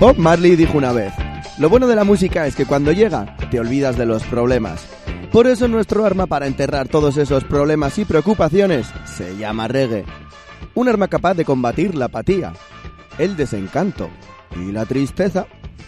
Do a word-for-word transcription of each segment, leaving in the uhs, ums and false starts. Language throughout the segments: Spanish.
Bob Marley dijo una vez: lo bueno de la música es que cuando llega, te olvidas de los problemas. Por eso nuestro arma para enterrar todos esos problemas y preocupaciones se llama reggae. Un arma capaz de combatir la apatía, el desencanto y la tristeza.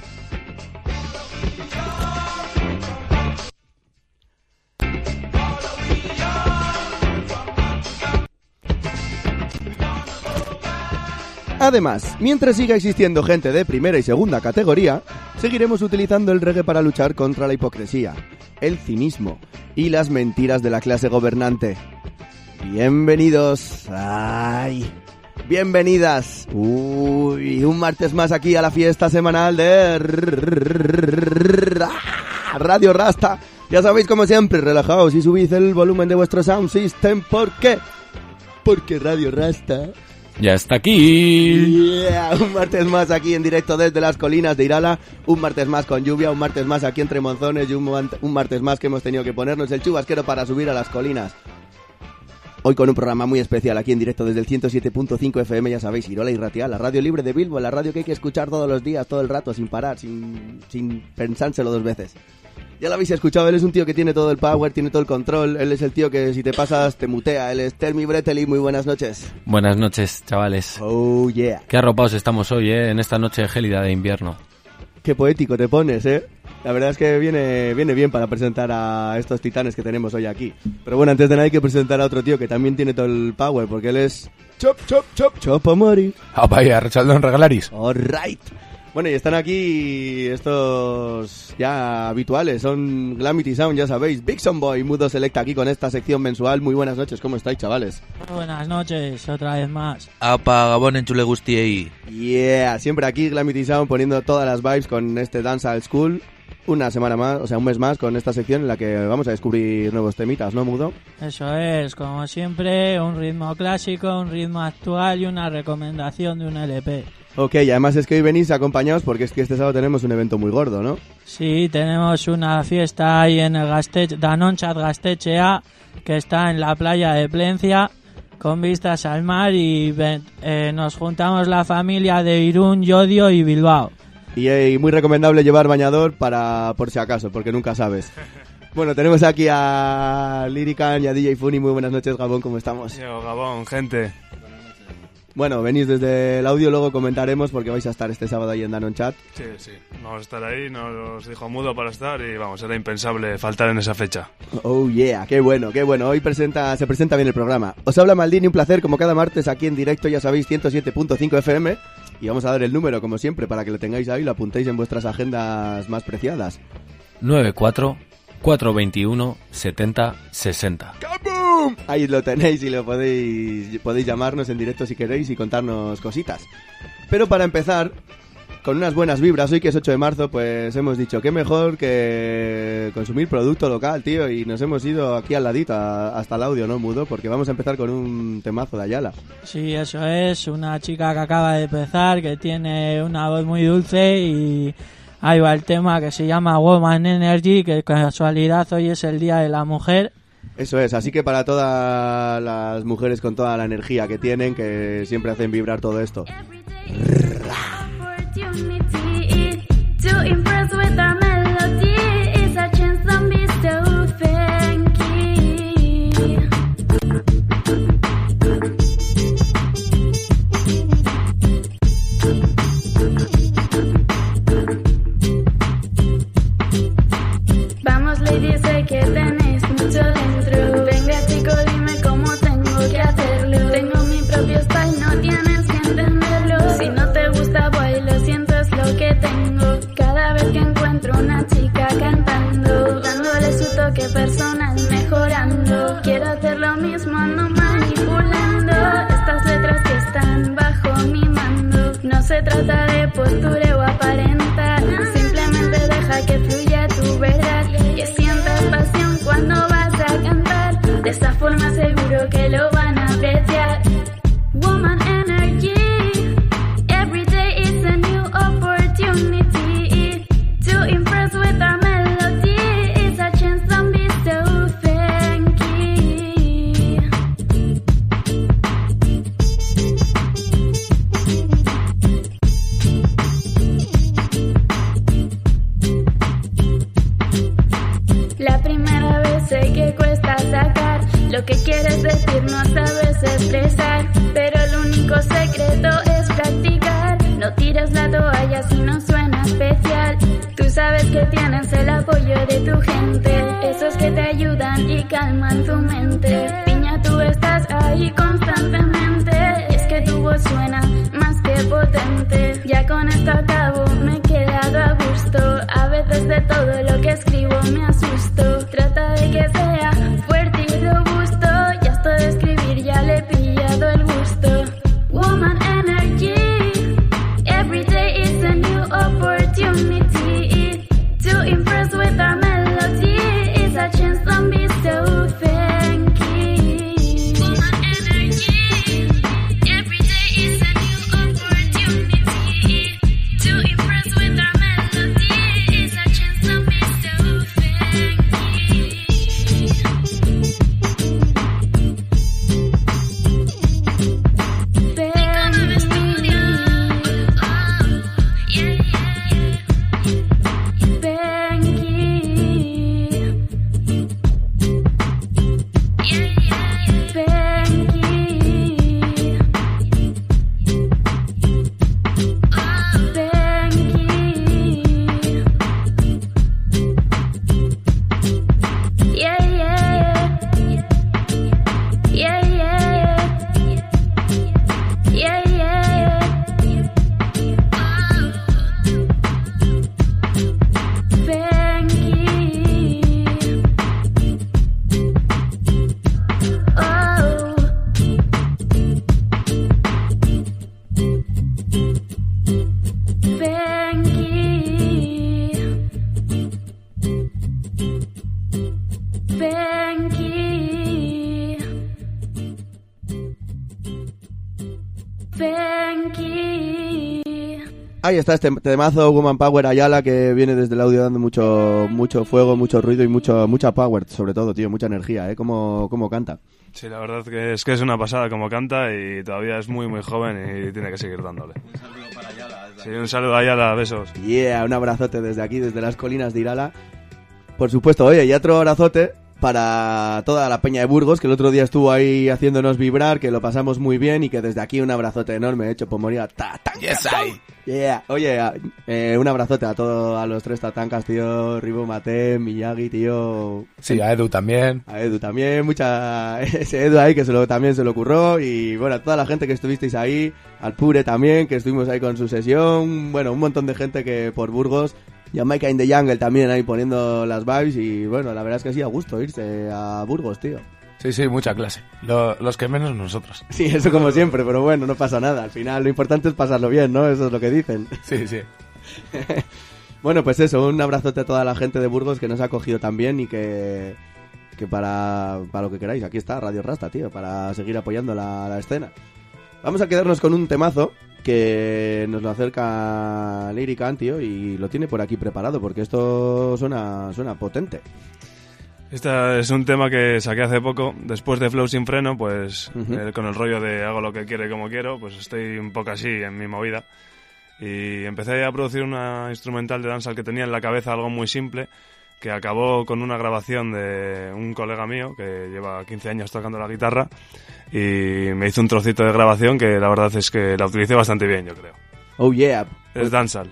Además, mientras siga existiendo gente de primera y segunda categoría, seguiremos utilizando el reggae para luchar contra la hipocresía, el cinismo y las mentiras de la clase gobernante. Bienvenidos, ay, bienvenidas, uy, un martes más aquí a la fiesta semanal de Radio Rasta. Ya sabéis, como siempre, relajaos y subid el volumen de vuestro sound system. ¿Por qué? Porque Radio Rasta ya está aquí. Yeah, un martes más aquí en directo desde las colinas de Irala, un martes más con lluvia, un martes más aquí entre monzones y un, un martes más que hemos tenido que ponernos el chubasquero para subir a las colinas. Hoy con un programa muy especial aquí en directo desde el ciento siete punto cinco F M, ya sabéis, Irola y Ratia, la radio libre de Bilbo, la radio que hay que escuchar todos los días, todo el rato, sin parar, sin, sin pensárselo dos veces. Ya lo habéis escuchado, él es un tío que tiene todo el power, tiene todo el control, él es el tío que si te pasas te mutea, él es Telmi Breteli. Muy buenas noches. Buenas noches, chavales. Oh yeah. Qué arropados estamos hoy, eh, en esta noche gélida de invierno. Qué poético te pones, eh. La verdad es que viene, viene bien para presentar a estos titanes que tenemos hoy aquí. Pero bueno, antes de nada hay que presentar a otro tío que también tiene todo el power, porque él es Chop, Chop, Chop, Chopomori. Ah, vaya, Rechaldo en Regalaris. All right. Bueno, y están aquí estos ya habituales, son Glamity Sound, ya sabéis. Bigson Boy, Mudo Selecta aquí con esta sección mensual. Muy buenas noches, ¿cómo estáis, chavales? Buenas noches, otra vez más. Apa, Gabón en Chule Gustiei. Yeah, siempre aquí Glamity Sound poniendo todas las vibes con este Dancehall School. Una semana más, o sea, un mes más con esta sección en la que vamos a descubrir nuevos temitas, ¿no, Mudo? Eso es, como siempre, un ritmo clásico, un ritmo actual y una recomendación de un L P. Ok, y además es que hoy venís acompañados porque es que este sábado tenemos un evento muy gordo, ¿no? Sí, tenemos una fiesta ahí en el Gastech, Danonchat Gastechea, que está en la playa de Plencia, con vistas al mar, y eh, nos juntamos la familia de Irún, Llodio y Bilbao. Y, y muy recomendable llevar bañador para por si acaso, porque nunca sabes. Bueno, tenemos aquí a Lyrican y a D J Funny. Muy buenas noches, Gabón, ¿cómo estamos? Yo, Gabón, gente. Bueno, venís desde el audio, luego comentaremos porque vais a estar este sábado ahí en Danonchat. Sí, sí, vamos a estar ahí, nos dijo Mudo para estar y vamos, era impensable faltar en esa fecha. Oh yeah, qué bueno, qué bueno, hoy presenta, se presenta bien el programa. Os habla Maldini, un placer como cada martes aquí en directo, ya sabéis, ciento siete punto cinco F M. Y vamos a dar el número como siempre para que lo tengáis ahí y lo apuntéis en vuestras agendas más preciadas. nueve cuatro cuatro veintiuno setenta sesenta. ¡Kaboom! Ahí lo tenéis y lo podéis podéis llamarnos en directo si queréis y contarnos cositas. Pero para empezar, con unas buenas vibras, hoy que es ocho de marzo, pues hemos dicho qué mejor que consumir producto local, tío, y nos hemos ido aquí al ladito a, hasta el audio, ¿no, Mudo? Porque vamos a empezar con un temazo de Ayala. Sí, eso es, una chica que acaba de empezar, que tiene una voz muy dulce, y ahí va el tema que se llama Woman Energy, que casualidad hoy es el Día de la Mujer. Eso es, así que para todas las mujeres con toda la energía que tienen, que siempre hacen vibrar todo esto. To impress with our melody is a chance, don't be so funky. Vamos, lady, sé que tenéis mucho dentro. Venga, chico, dime cómo tengo que hacerlo. Tengo mi propio style, no tienes que entenderlo. Si no te gusta, voy, lo siento, es lo que tengo. Cada vez que encuentro una chica cantando, dándole su toque personal, mejorando. Quiero hacer lo mismo, no manipulando estas letras que están bajo mi mando. No se trata de postura o aparentar, simplemente deja que fluya tu verdad, que sientas pasión cuando vas a cantar. De esa forma seguro que lo van a apreciar. Woman Energy, every day is a new opportunity to impress with our melody. It's a chance, don't be so funky. Lo que quieres decir no sabes expresar, pero el único secreto es practicar. No tires la toalla si no suena especial. Tú sabes que tienes el apoyo de tu gente, esos que te ayudan y calman tu mente. Piña, tú estás ahí constantemente, y es que tu voz suena más que potente. Ya con esto acabo, me he quedado a gusto. A veces de todo lo que escribo me asusto. Trata de que sea fuerte y robusto. Ya esto de escribir ya le he pillado el gusto. Woman energy, every day is a new opportunity to impress with our melody. It's a chance, don't be so funky. Woman energy, every day is a new opportunity to impress with our melody. It's a chance, don't be so funky. Ahí está este temazo Woman Power Ayala, que viene desde el audio dando mucho mucho fuego, mucho ruido y mucho mucha power, sobre todo, tío, mucha energía, ¿eh? Cómo, cómo canta. Sí, la verdad que es que es una pasada como canta y todavía es muy muy joven y tiene que seguir dándole. Un saludo para Ayala. Sí, un saludo a Ayala, besos. Yeah, un abrazote desde aquí, desde las colinas de Irala. Por supuesto, oye, y otro abrazote para toda la peña de Burgos, que el otro día estuvo ahí haciéndonos vibrar, que lo pasamos muy bien y que desde aquí un abrazote enorme hecho por morir. Ta, ta, Yes, I. Yeah, oye, eh, un abrazote a todos, a los tres tatancas, tío, Ribo, Mate, Miyagi, tío. Sí, a Edu también. A Edu también, mucha, ese Edu ahí que se lo, también se lo ocurrió, y bueno, a toda la gente que estuvisteis ahí, al Pure también, que estuvimos ahí con su sesión, bueno, un montón de gente que por Burgos, Jamaica in the Jungle también ahí poniendo las vibes, y bueno, la verdad es que sí, a gusto irse a Burgos, tío. Sí, sí, mucha clase. Lo, los que menos nosotros. Sí, eso como siempre, pero bueno, no pasa nada. Al final lo importante es pasarlo bien, ¿no? Eso es lo que dicen. Sí, sí. Bueno, pues eso, un abrazote a toda la gente de Burgos que nos ha acogido tan bien y que, que para, para lo que queráis, aquí está Radio Rasta, tío, para seguir apoyando la, la escena. Vamos a quedarnos con un temazo que nos lo acerca Lyrican, tío, y lo tiene por aquí preparado, porque esto suena, suena potente. Este es un tema que saqué hace poco, después de Flow Sin Freno, pues uh-huh. eh, con el rollo de hago lo que quiero y como quiero, pues estoy un poco así en mi movida. Y empecé a producir una instrumental de dancehall que tenía en la cabeza, algo muy simple, que acabó con una grabación de un colega mío que lleva quince años tocando la guitarra y me hizo un trocito de grabación que la verdad es que la utilicé bastante bien, yo creo. Oh yeah. Es dancehall.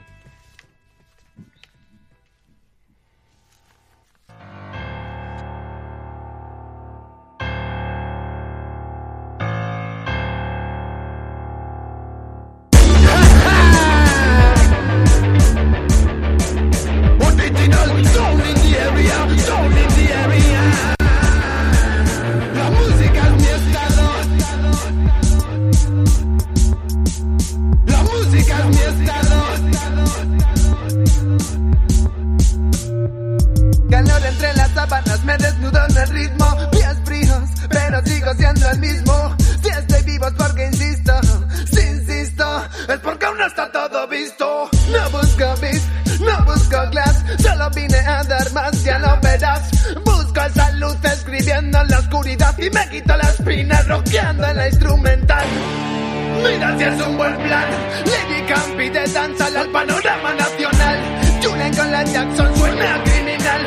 Calor entre las sábanas, me desnudo en el ritmo. Pies fríos, pero sigo siendo el mismo. Si estoy vivo es porque insisto. Si insisto, es porque aún no está todo visto. No busco beat, no busco glass. Solo vine a dar más, ya lo verás. Busco esa luz escribiendo en la oscuridad y me quito la espina rockeando en la instrumental. Mira si es un buen plan. Lady Campi de danza al panorama nacional. Julen con la Jackson suena criminal. Yo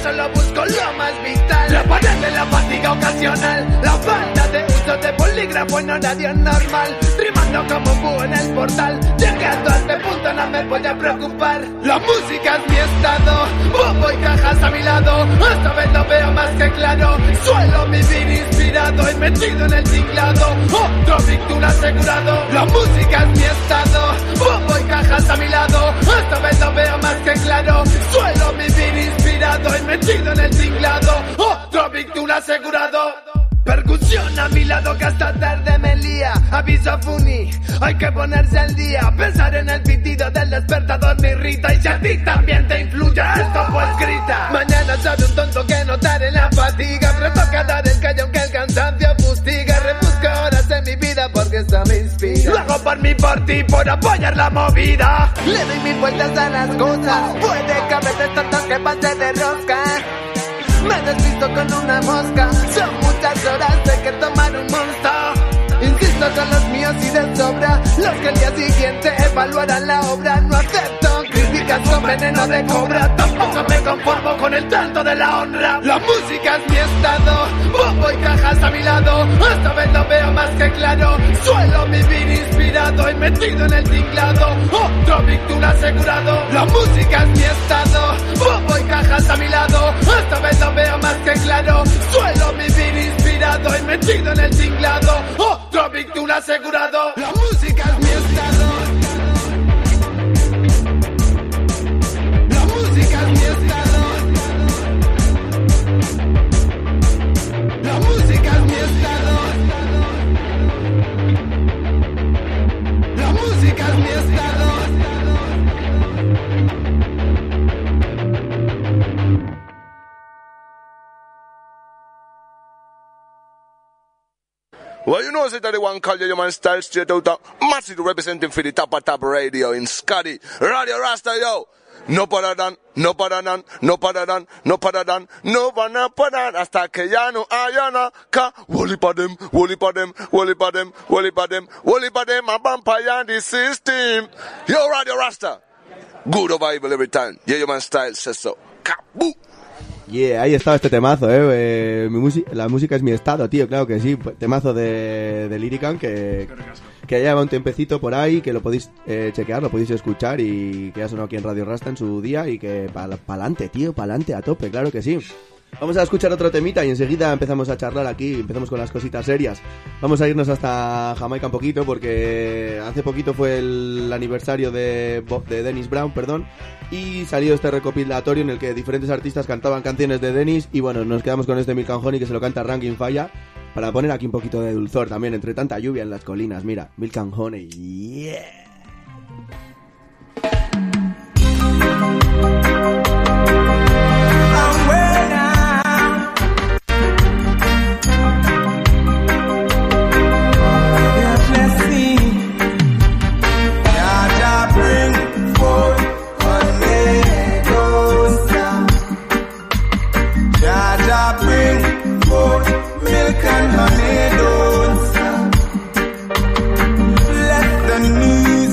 solo busco lo más vital. La pared de la fatiga ocasional, la falta de uso de bolígrafo en horario normal. Rimando como un búho en el portal, llegando a este punto no me voy a preocupar. La música es mi estado, bombo y cajas a mi lado. Esta vez lo veo más que claro, suelo vivir inspirado y metido en el tinglado. Otro victoria asegurado. La música es mi estado, bombo y cajas a mi lado. Esta vez lo veo más que claro, suelo vivir inspirado y metido en el tinglado. Otro victoria asegurado. Percusión a mi lado que hasta tarde me lía. Aviso a Funi, hay que ponerse al día. Pensar en el pitido del despertador me irrita. Y si a ti también te influye, esto fue escrita. Mañana soy un tonto que notaré la fatiga, pero toca dar el callo aunque el cansancio fustiga. Rebusco horas en mi vida porque esto me inspira. Lo hago por mí, por ti, por apoyar la movida. Le doy mil vueltas a las cosas, puede que a veces tantas que pase de rosca. Me despisto con una mosca, son muchas horas de que tomar un monster. Insisto con los míos y de sobra, los que el día siguiente evaluarán la obra. No acepto críticas con veneno de cobra, tampoco me conformo con el tanto de la honra. La música es mi estado, bombo y cajas a mi lado. Esta vez lo veo más que claro, suelo vivir inspirado y metido en el tinglado. Otro victoria asegurado. La música es mi estado, bombo y cajas a mi lado. Esta vez lo veo más que claro, suelo vivir inspirado y metido en el tinglado. Otro victoria asegurado. La música es mi estado. La música es mi estado. La música es mi estado. La música es mi estado. Well, you know, it's that the one call you, your man style straight out of massive representing for the top of top radio in Scotty. Radio Rasta, yo. No para dan, no para dan, no para dan, no para dan, no van a parar hasta que ya no haya nada. Wally pa dem, wally pa dem, wally pa dem, wally pa dem, wally pa dem, a vampire the system. Yo, Radio Rasta. Good Bible every time. Yeah, your man style says so. Kaboo. Yeah, ahí estaba este temazo, eh. eh mi música, la música es mi estado, tío, claro que sí. Temazo de, de Lyrican que, que lleva un tiempecito por ahí, que lo podéis eh, chequear, lo podéis escuchar y que ha sonado aquí en Radio Rasta en su día y que para pa'lante, tío, pa'lante a tope, claro que sí. Vamos a escuchar otro temita y enseguida empezamos a charlar aquí, empezamos con las cositas serias. Vamos a irnos hasta Jamaica un poquito porque hace poquito fue el aniversario de, de Dennis Brown, perdón, y salió este recopilatorio en el que diferentes artistas cantaban canciones de Dennis y bueno, nos quedamos con este Milk and Honey que se lo canta Rankin Falla para poner aquí un poquito de dulzor también entre tanta lluvia en las colinas. Mira, Milk and Honey, yeah. Milk and honey don't stop. Let the news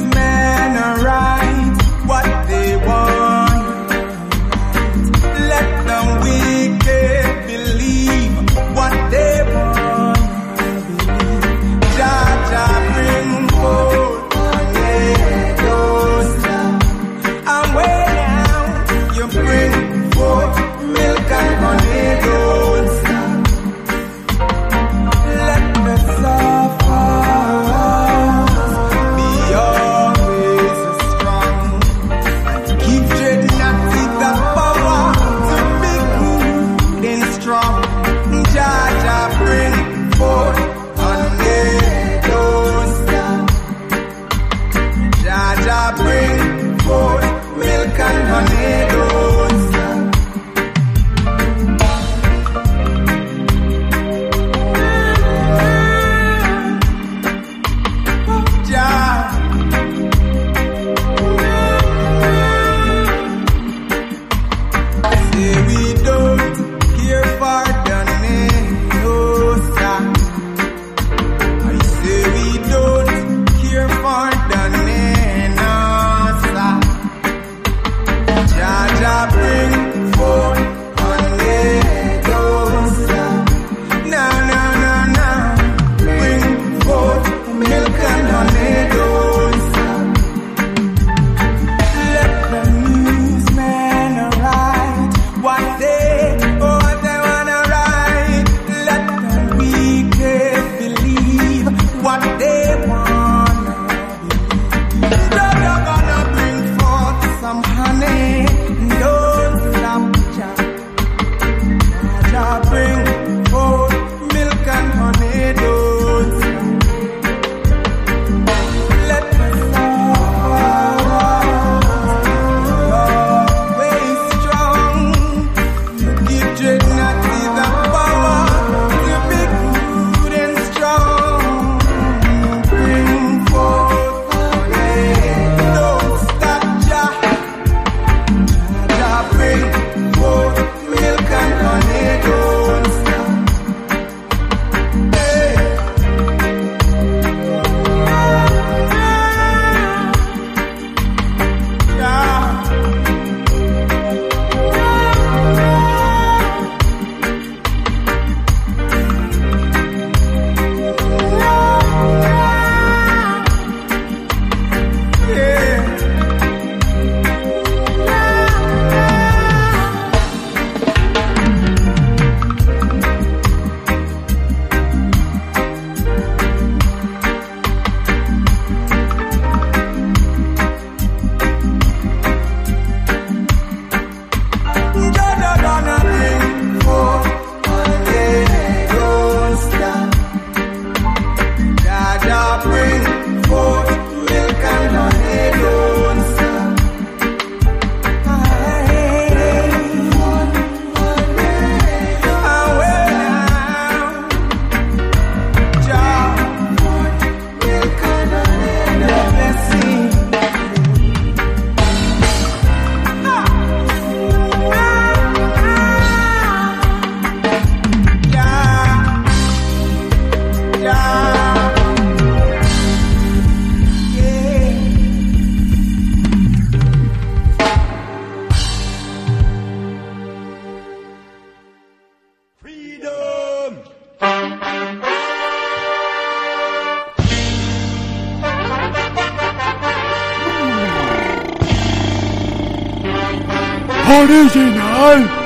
Original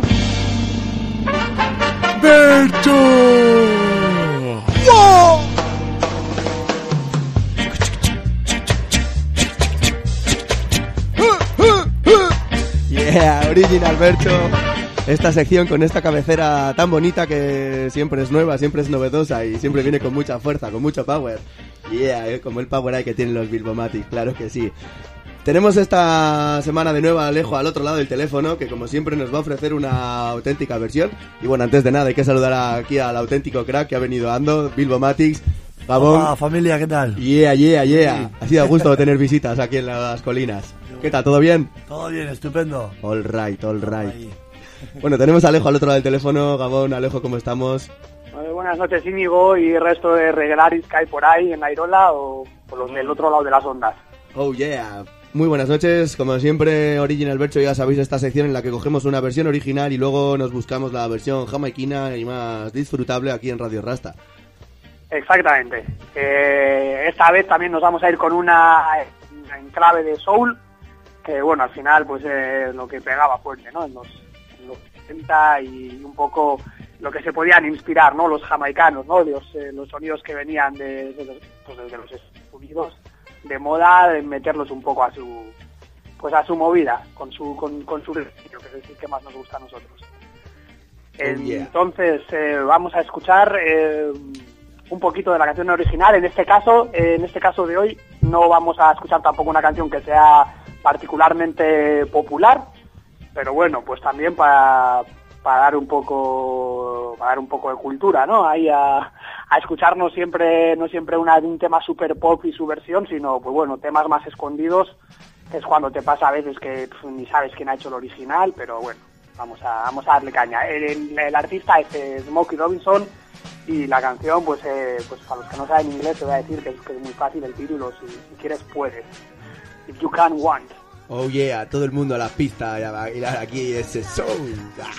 Berto. ¡Wow! Yeah, Original Berto. Esta sección con esta cabecera tan bonita que siempre es nueva, siempre es novedosa y siempre viene con mucha fuerza, con mucho power. Yeah, eh, como el power ahí que tienen los Bilbomatic, claro que sí. Tenemos esta semana de nuevo a Alejo al otro lado del teléfono, que como siempre nos va a ofrecer una auténtica versión. Y bueno, antes de nada hay que saludar aquí al auténtico crack que ha venido ando, Bilbomatics. Gabón. Hola, familia, ¿qué tal? Yeah, yeah, yeah. Ha sido a gusto tener visitas aquí en las colinas. ¿Qué tal, todo bien? Todo bien, estupendo. All right, all right. Bueno, tenemos a Alejo al otro lado del teléfono. Gabón, Alejo, ¿cómo estamos? Eh, buenas noches, Íñigo, y el resto de regularis que hay por ahí en la Irola o por los del otro lado de las ondas. Oh, yeah. Muy buenas noches, como siempre, Original Bercho, ya sabéis esta sección en la que cogemos una versión original y luego nos buscamos la versión jamaiquina y más disfrutable aquí en Radio Rasta. Exactamente. Eh, esta vez también nos vamos a ir con una en clave de soul, que bueno, al final pues eh, lo que pegaba fuerte, ¿no? En los, en los setenta y un poco lo que se podían inspirar, ¿no? Los jamaicanos, ¿no? Los, eh, los sonidos que venían de, de, los, pues, de los Estados Unidos, de moda, de meterlos un poco a su pues a su movida, con su con, con su ritmo, que es el que más nos gusta a nosotros. Oh, yeah. Entonces eh, vamos a escuchar eh, un poquito de la canción original. En este caso, eh, en este caso de hoy, no vamos a escuchar tampoco una canción que sea particularmente popular, pero bueno, pues también para para dar un poco para dar un poco de cultura, ¿no? Ahí a, a escucharnos siempre, no siempre una, un tema super pop y su versión, sino pues bueno, temas más escondidos, que es cuando te pasa a veces que pf, ni sabes quién ha hecho el original, pero bueno, vamos a vamos a darle caña. El, el, el artista es eh, Smokey Robinson y la canción, pues eh, pues para los que no saben inglés te voy a decir que es, que es muy fácil el título, si, si quieres puedes. If you can want. Oh yeah, todo el mundo a la pista y a bailar aquí ese soul.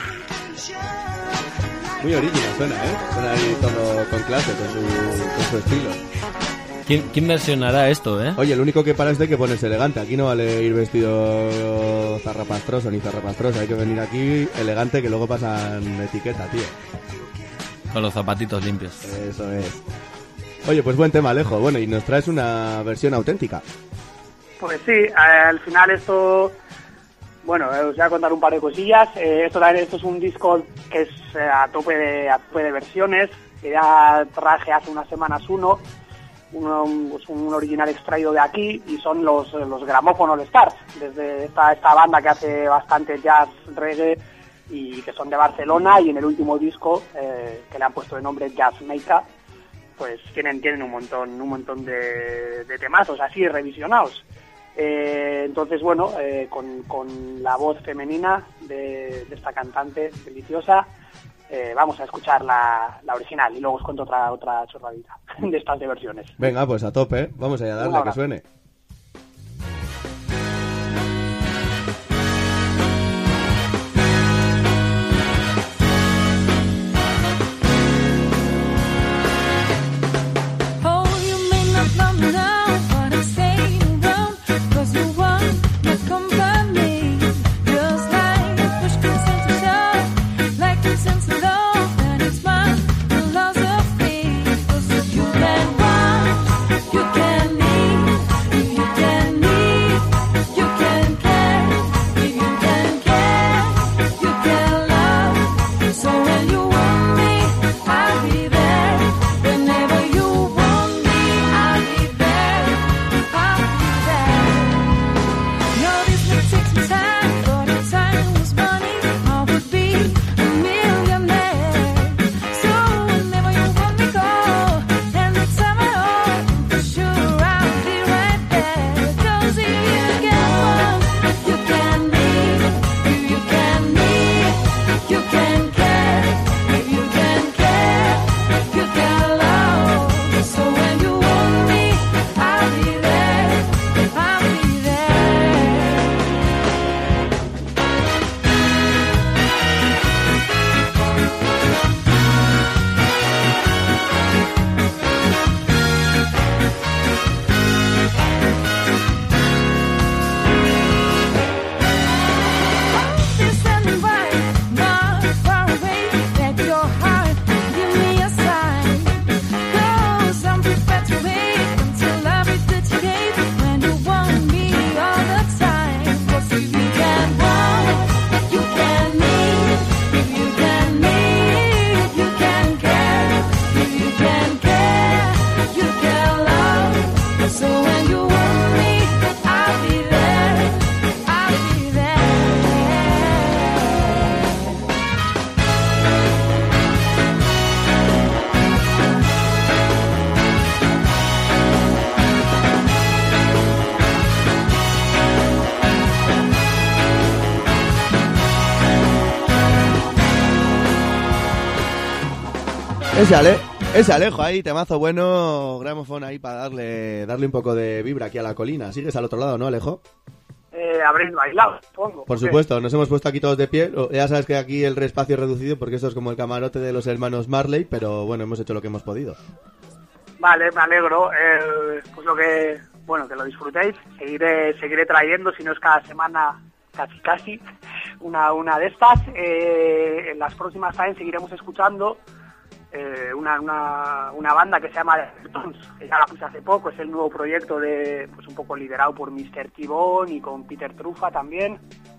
Muy original suena, ¿eh? Suena ahí todo con clase, con su, con su estilo. ¿Quién, ¿Quién versionará esto, eh? Oye, lo único que para esto hay que ponerse elegante. Aquí no vale ir vestido zarrapastroso ni zarrapastroso. Hay que venir aquí elegante, que luego pasan etiqueta, tío. Con los zapatitos limpios. Eso es. Oye, pues buen tema, Alejo. Bueno, y nos traes una versión auténtica. Pues sí, eh, al final esto, bueno, eh, os voy a contar un par de cosillas. Eh, esto, esto es un disco que es eh, a tope de a tope de versiones, que ya traje hace unas semanas uno, uno pues un original extraído de aquí, y son los los Gramophone All Stars, desde esta, esta banda que hace bastante jazz, reggae, y que son de Barcelona, y en el último disco, eh, que le han puesto de nombre Jazz Maker, pues tienen, tienen un montón, un montón de, de temazos así revisionados. Eh, entonces, bueno, eh, con, con la voz femenina de, de esta cantante deliciosa, eh, vamos a escuchar la, la original y luego os cuento otra otra chorradita de estas de versiones. Venga, pues a tope, ¿eh? Vamos allá a darle que suene. Ese, Ale, ese Alejo ahí, temazo bueno, gramophone ahí para darle darle un poco de vibra aquí a la colina. ¿Sigues al otro lado, no, Alejo? Eh, habréis bailado, supongo. Por supuesto, nos hemos puesto aquí todos de pie. Ya sabes que aquí el espacio es reducido porque esto es como el camarote de los hermanos Marley, pero bueno, hemos hecho lo que hemos podido. Vale, me alegro. Eh, pues lo que, bueno, que lo disfrutéis. Seguiré, seguiré trayendo, si no es cada semana, casi casi, una, una de estas. Eh, en las próximas también seguiremos escuchando eh, una, una, una banda que se llama The Stones, que ya la puse hace poco. Es el nuevo proyecto de, pues un poco liderado por mister T-Bone y con Peter Trufa también.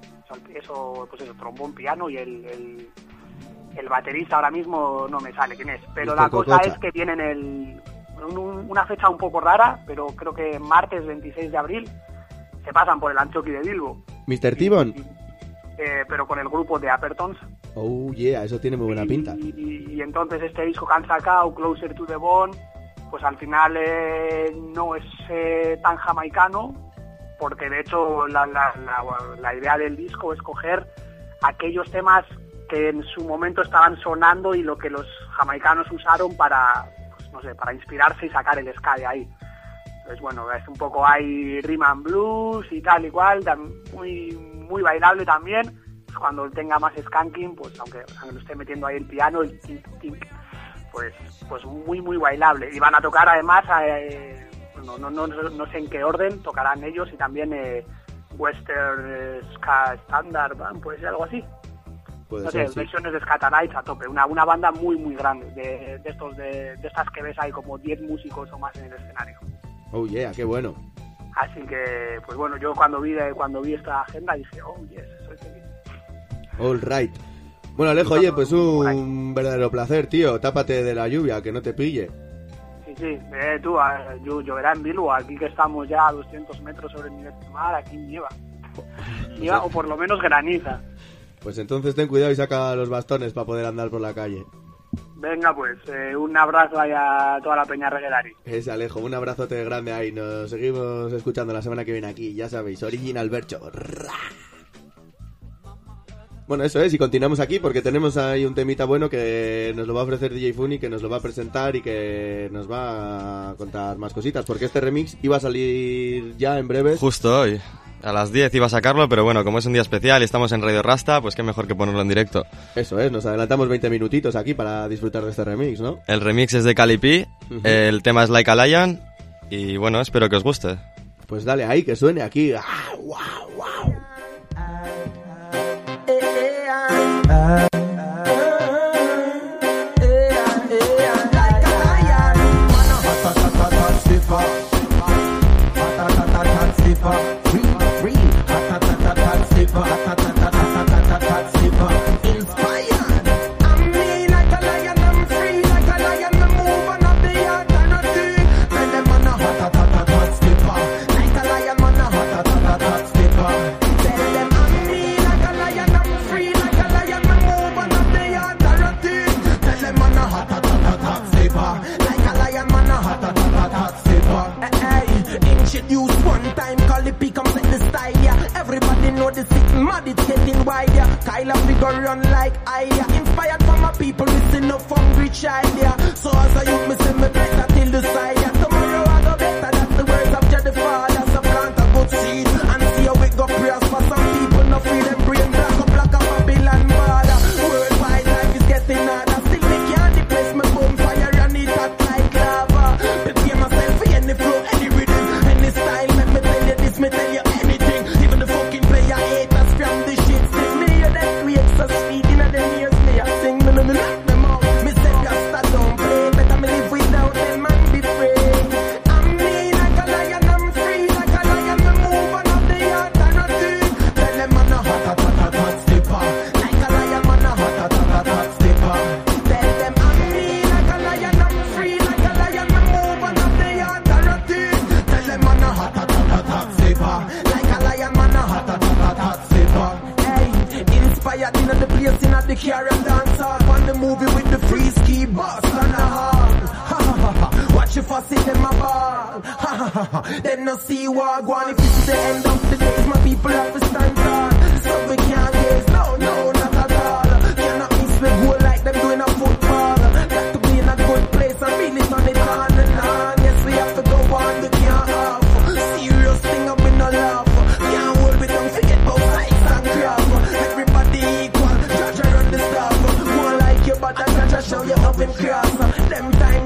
Eso, pues eso, trombón, piano y el, el, el baterista ahora mismo no me sale quién es. Pero la cosa es que tienen el... Un, una fecha un poco rara, pero creo que martes veintiséis de abril se pasan por el Antioqui de Bilbo. mister T-Bone. Eh, pero con el grupo de Apertons. Oh yeah, eso tiene muy buena pinta. Y, y, y entonces este disco que han sacado, Closer to the Bone, pues al final eh, no es eh, tan jamaicano, porque de hecho la, la, la, la idea del disco es coger aquellos temas que en su momento estaban sonando y lo que los jamaicanos usaron para, no sé, para inspirarse y sacar el ska de ahí. Entonces, bueno, es un poco hay rhythm and blues y tal y cual, muy, muy bailable también. Pues cuando tenga más skanking, pues aunque, aunque lo esté metiendo ahí el piano, el tink, tink, pues, pues muy, muy bailable. Y van a tocar además, eh, no, no, no, no sé en qué orden, tocarán ellos y también eh, Western eh, Ska Standard, ¿no? Puede ser algo así. Puede no ser, sé, sí. versiones de Scatanites a tope, una, una banda muy muy grande, de, de estos de, de estas que ves ahí como diez músicos o más en el escenario. Oh yeah, qué bueno. Así que, pues bueno, yo cuando vi cuando vi esta agenda dije, oh yes, soy feliz. All right. Bueno, Alejo, oye, pues un verdadero placer, tío. Tápate de la lluvia, que no te pille. Sí, sí, eh, tú, eh, lloverá en Bilbo, aquí que estamos ya a doscientos metros sobre el nivel del mar, aquí nieva. Nieva o por lo menos graniza. Pues entonces ten cuidado y saca los bastones para poder andar por la calle. Venga, pues, eh, un abrazo ahí a toda la peña reguerari. Es Alejo, un abrazote grande ahí. Nos seguimos escuchando la semana que viene aquí, ya sabéis, Original Bercho. Bueno, eso es, y continuamos aquí porque tenemos ahí un temita bueno que nos lo va a ofrecer D J Funny, que nos lo va a presentar y que nos va a contar más cositas, porque este remix iba a salir ya en breve. Justo hoy. A las diez iba a sacarlo, pero bueno, como es un día especial y estamos en Radio Rasta, pues qué mejor que ponerlo en directo. Eso es, nos adelantamos veinte minutitos aquí para disfrutar de este remix, ¿no? El remix es de Cali P, uh-huh. El tema es Like a Lion y bueno, espero que os guste. Pues dale ahí, que suene aquí. ¡Ah, wow, wow! Run like I inspired from my people, listen up hungry child, yeah. So as a youth, me say me better till the side, yeah. Tomorrow I go better, that's the words of Jah the Father. So plant a good seed and see how it go prosper. Some people no free them brain black up like a Babylon border. Worldwide life is getting harder, still me can't depress me bonfire and it hot like lava. Prepare myself for any flow, any rhythm, any style. Let me tell you this, me tell you anything. Even the fucking player haters from the shit, still me hear that we so speed in the ears, me a sing, me no me knock them out. Me say Rasta don't play, better me live without them and be free. I'm me like a lion, I'm free like a lion, me move on up the yard and a thing. Tell them man a hot, hot, hot, hot, hot slipper. Like a lion, man a hot, hot, hot, hot, hot slipper. Tell them I'm me like a lion, I'm free like a lion, me move on up the yard and a thing. Tell them man a hot, hot, hot, hot, hot slipper. Like a lion, man a hot, hot, hot, hot, hot slipper. Inspired in the place in the carry dance hall. On the movie with the free ski boss and a hall. Watch your fuss in them a ball. Then no see war go on. If it's the end of the days, my people have to stand tall. So we can't gaze, no, no, not at all. Cannot miss me goal like them doing a football. Got to be in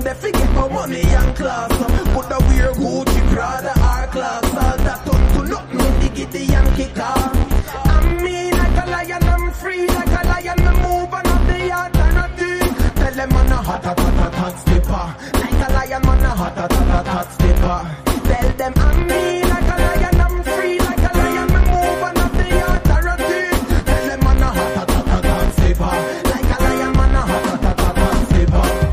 they forget my money and class. Put the wear Gucci, Prada, or class. All that turn to nothing when they get the Yankee car. I'm me like a lion, I'm free like a lion. Me move and up the yard and a thing. Tell them man a hot, hot, hot, hot stepper. Like a lion, man a hot, hot, hot, hot stepper. Tell them I'm me like a lion, I'm free like a lion. Me move and up the yard and a thing. Tell them man a hot, hot, hot, hot, hot stepper. Like a lion, man a hot, hot, hot, hot, hot stepper.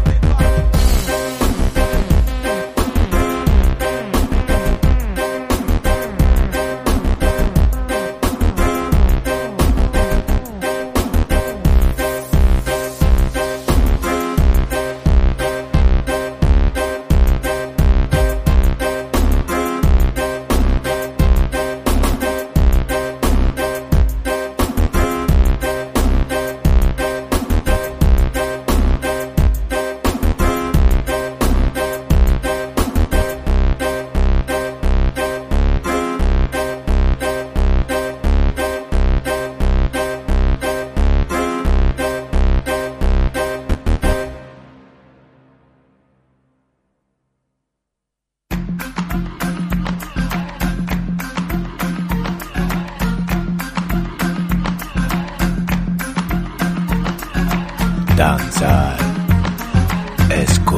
Danzar es cool.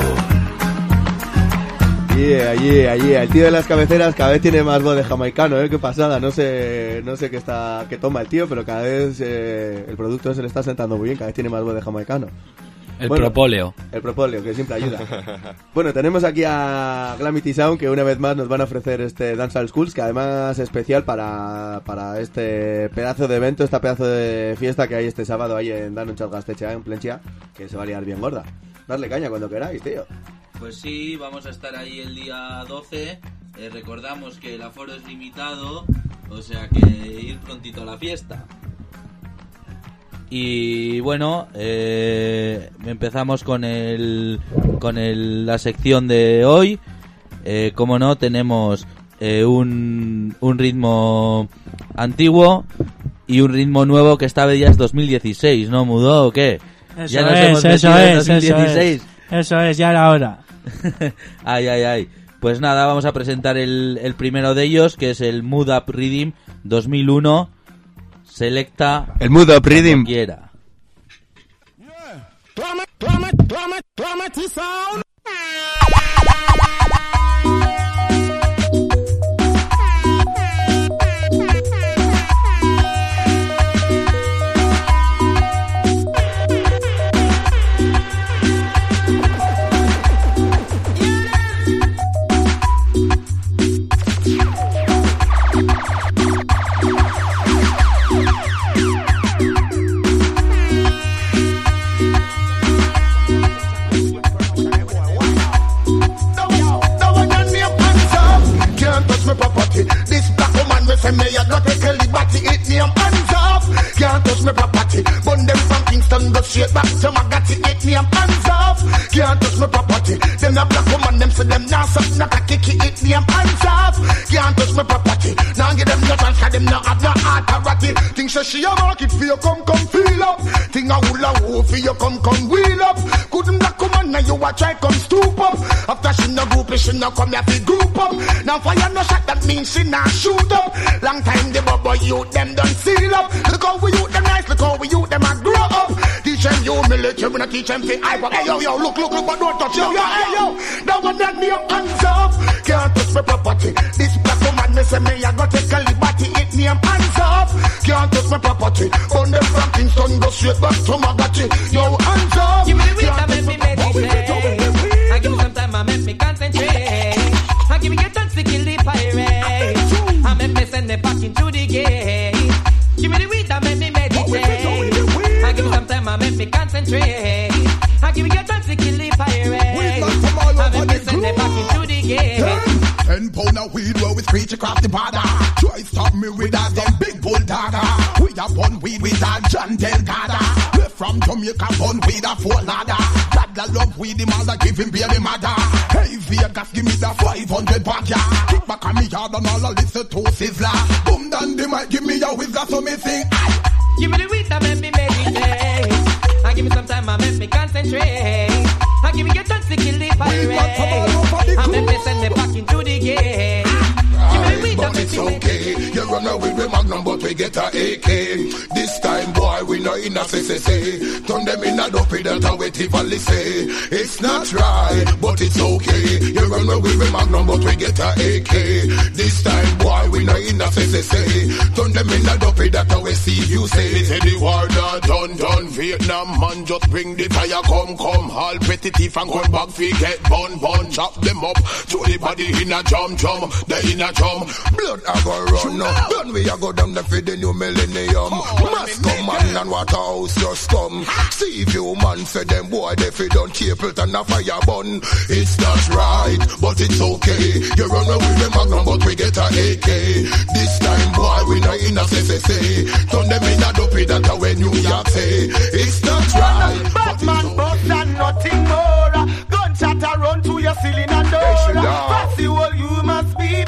Yeah, yeah, yeah. El tío de las cabeceras cada vez tiene más voz de jamaicano, ¿eh? Qué pasada. No sé, no sé qué está, qué toma el tío, pero cada vez eh, el producto se le está sentando muy bien. Cada vez tiene más voz de jamaicano. El bueno, propóleo. El propóleo, que siempre ayuda. Bueno, tenemos aquí a Glamity Sound, que una vez más nos van a ofrecer este Dancehall Schools, que además es especial para, para este pedazo de evento, esta pedazo de fiesta que hay este sábado ahí en Danonchas Gaztetxea, en Plentzia, que se va a liar bien gorda. Darle caña cuando queráis, tío. Pues sí, vamos a estar ahí el día doce. Eh, recordamos que el aforo es limitado, o sea que ir prontito a la fiesta. Y bueno, eh, empezamos con el con el, la sección de hoy. Eh, como no, tenemos eh, un, un ritmo antiguo y un ritmo nuevo que esta vez ya es dos mil dieciséis, ¿no, Mudó, o qué? Eso ya nos es, hemos eso metido en es, dos mil dieciséis. eso es. Eso es, ya era hora. Ay, ay, ay. Pues nada, vamos a presentar el, el primero de ellos, que es el Mood Up Rhythm dos mil uno. Selecta el Mood Up Rhythm. Quiera. Climate, climate, climate, climate sound. This black woman me say me a go take a liberty. It me am hands off. Can't touch me property. Burn them from Kingston go straight back to Magatti. It me am hands off. Can't touch me property. Them a black woman them say them now suck not a kicky. It me am hands off. Can't touch me property. Now give them no chance 'cause them no have no authority. Think say she a market for you come come feel up. Think a hula hoop for you come come wheel up. Couldn't black woman now you a try come stoop up. After she no group she no come here fi group up. Now fire no shot that means she not shoot up. Long time the bubble youth them done seal up. Look how we youth them nice, look how we youth them a grow up. Teach them humility, we not teach them fi hype up. Hey yo yo, look look look but don't touch yo yo. Hey yo, that one that me up hands up. Can't touch my property. This black woman me say me a go take a liberty. It me up hands up. Can't touch my property. On them from Kingston go straight back to Magatti. Yo hands up. Give me the weed and make me meditate. I give me some time and make me concentrate. I give me a chance to kill the pirate. I make me send them back into the gate. Give me the weed and make me meditate. I give me some time and make me concentrate. I give me a chance to kill the pirate. I make me send them back into the gate. Ten pound of weed where we screech across the border. Try stop me with us, them big bulldogger. We a bun weed with a John Delgado. We from Jamaica, bun weed a four ladder. Dadda love weed, the mother give him baby mother. Hey Vegas, give me the five hundred back ya. Kick back on me yard and all a listen to Sizzler. Boom down the mic, give me your whizzer so me sing. Give me the weed and make me meditate. I give me some time and make me concentrate. I give me a chance to kill the fire. know with the Magnum, but we get a A K. This time, boy, we know in a C C C. Turn them in a dopey that I wait if I listen. It's not right, but it's okay. You run away with the Magnum, but we get a A K. This time, boy, we know in a C C C. Turn them in a dopey that I wait see you say. They say the war not done, done. Vietnam man just bring the fire, come, come. All petty thief and gun back, fi get bun, bun. Chop them up, throw the body in a jump, jump. They in a jump, blood a go run. Then we a go down the for the new millennium. Mass come man and Waterhouse just come. See if you man for them boy, they fi done Capleton a fire bun. It's not right, but it's okay. You run away with the Magnum, but we get a A K. This time boy, we not in a C C C. Turn them in a dopey that a when New York say. It's not right, Batman bust and nothing more. Gunshot a run to your ceiling and door. That's the whole you must be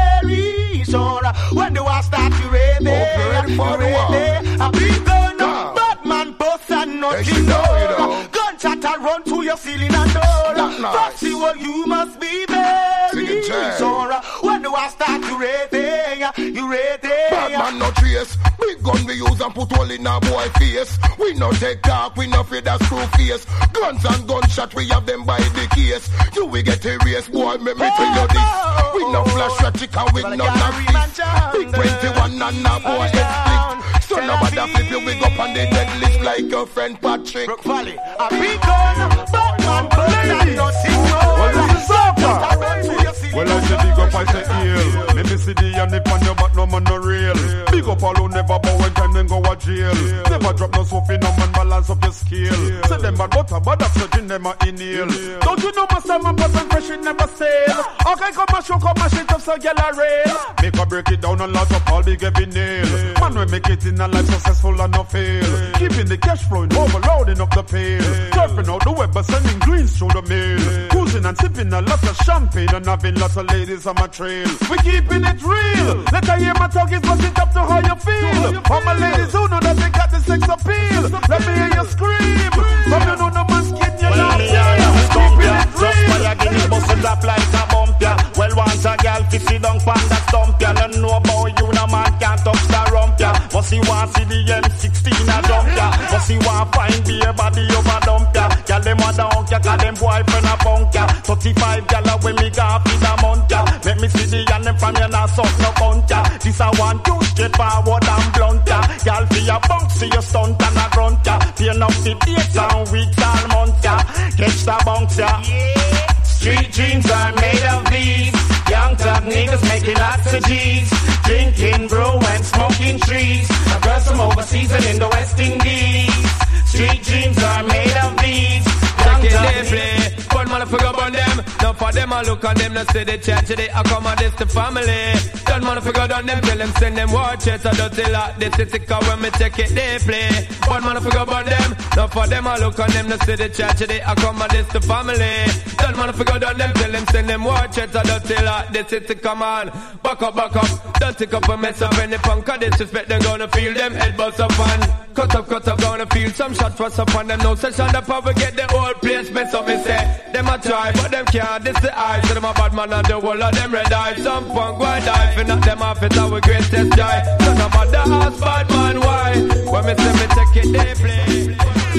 very sure. When the war starts, you ready? You ready? A big gun, Batman bust and nothing more. Gunshot a run to your ceiling and door. That's the whole you must be very sure. When the war starts, you ready? You ready? Batman no trace. Big gun we use and put all in a boy face. We no take talk, we no feed a screw face. Guns and gunshot, we have them by the case. You we get a race, boy, me me tell you this. We no flash tragic and we no narcissist. Big twenty-one and a boy head split. So nobody flip you, we go on the dead list like your friend Patrick. Brook Valley, a big gun, Batman, Batman, nothing more. Well, this is soccer. Well, I say big up, I say ill. Let me see the and nip on your back, no man no real. Big up all who never bow when time then go a jail. Never drop no sofa, no man balance up your scale. Say them bad butter, bad up surgeon, them a inhale. Don't you know master man, but when fresh it never sale. Okay, come and show, come and shit up so yellow rail. Make or break it down and lot up all big heavy nail. Man, we make it in a life successful and no fail. Keeping the cash flowing, overloading up the pail. Surfing out the web, but sending greens through the mail. Cruising and sipping a lot of champagne and having lots of ladies on my trail. We keeping it real. Let I hear my talk is bust it up to how you feel. All my ladies who know that they got the sex appeal. Let me hear you scream. From you know no man's skin, you know. Keeping it real. Just fire, give me bust it up like a bump, yeah. Well, once a girl fi sit down pan that stump, yeah. Don't know about you, no man can't touch the rump, yeah. Must see want see the M sixteen a jump, yeah. Must see want find beer body over dump, yeah. Girl them a down, yeah. Cause them boyfriend a bunk, yeah. thirty-five girl when me go feed a month, yeah. Let me see the and them from you now suck no count, yeah. This a one two straight forward and blunt, yeah. Girl fi a bunk, see you stunt and a grunt, yeah. Pay enough the days and weeks and months, yeah. Catch the bunks, yeah. Yeah. Street dreams are made of these. Young tough niggas making lots of G's. Drinking brew and smoking trees. A girl from overseas and in the West Indies. Street dreams are made of these. Young tough niggas. One motherfucker on them. Now for them I look on them. Now say they chat today. I come on this the family. Don't motherfucker on them. Tell them send them watch it. I don't tell lot. This is sick when me check it they play. One motherfucker on them. Now for them I look on them. Now say they chat today. I come on this the family. Don't motherfucker on them. Tell them send them watch it. I don't tell lot. This is sick come on. Back up, back up. Don't take up and mess up any punk. Cause disrespect them gonna feel them head bust up and cut up, cut up. Gonna feel some shot for up on them. No session the power get the whole place mess up. Me say them a try but them can't. This the eyes. So them a bad man and the whole of them red eyes. Some punk why die. If not them off it's our greatest joy. Son of a the house bad man why. When me say me take it they play.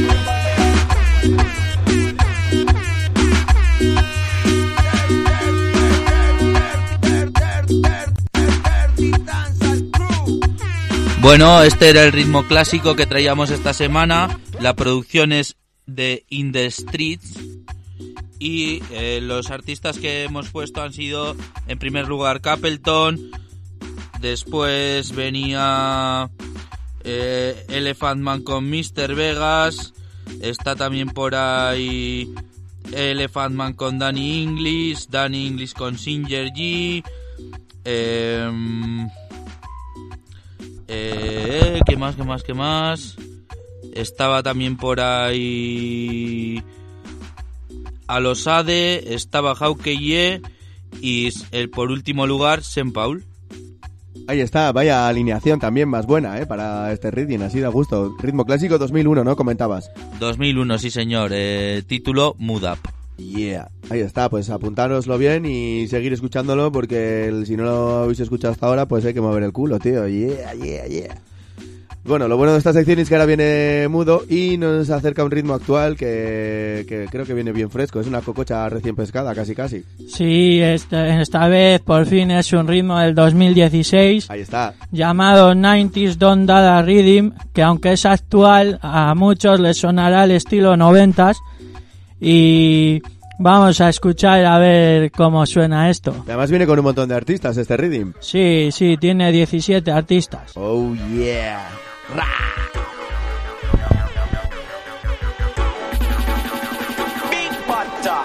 Bueno, este era el ritmo clásico que traíamos esta semana. La producción es de In The Streets. Y eh, los artistas que hemos puesto han sido, en primer lugar, Capleton. Después venía eh, Elephant Man con mister Vegas. Está también por ahí Elephant Man con Danny English. Danny English con Singer G. Eh... Eh, ¿Qué más, qué más, qué más? Estaba también por ahí Alosade, estaba Hauke y el por último lugar Saint Paul. Ahí está, vaya alineación también más buena, ¿eh? Para este ritmo, así da gusto. Ritmo clásico dos mil uno, ¿no? Comentabas. dos mil uno, sí señor. Eh, título Mood Up. Yeah, ahí está, pues apuntároslo bien y seguir escuchándolo porque el, si no lo habéis escuchado hasta ahora, pues hay que mover el culo, tío. Yeah, yeah, yeah. Bueno, lo bueno de esta sección es que ahora viene mudo y nos acerca un ritmo actual que, que creo que viene bien fresco. Es una cococha recién pescada, casi casi. Sí, esta, esta vez por fin es un ritmo del dos mil dieciséis. Ahí está. Llamado nineties Don Dada Rhythm, que aunque es actual, a muchos les sonará el estilo noventas. Y vamos a escuchar a ver cómo suena esto. Además viene con un montón de artistas este rhythm. Sí, sí, tiene diecisiete artistas. Oh yeah. Ra. Big Butter.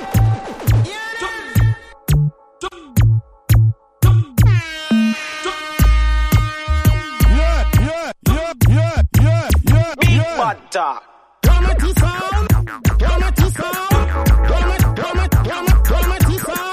Yeah, yeah, yeah, yeah, yeah, yeah. Big Butter. Comedy sound, comedy sound, comedy, comedy, comedy, comedy sound.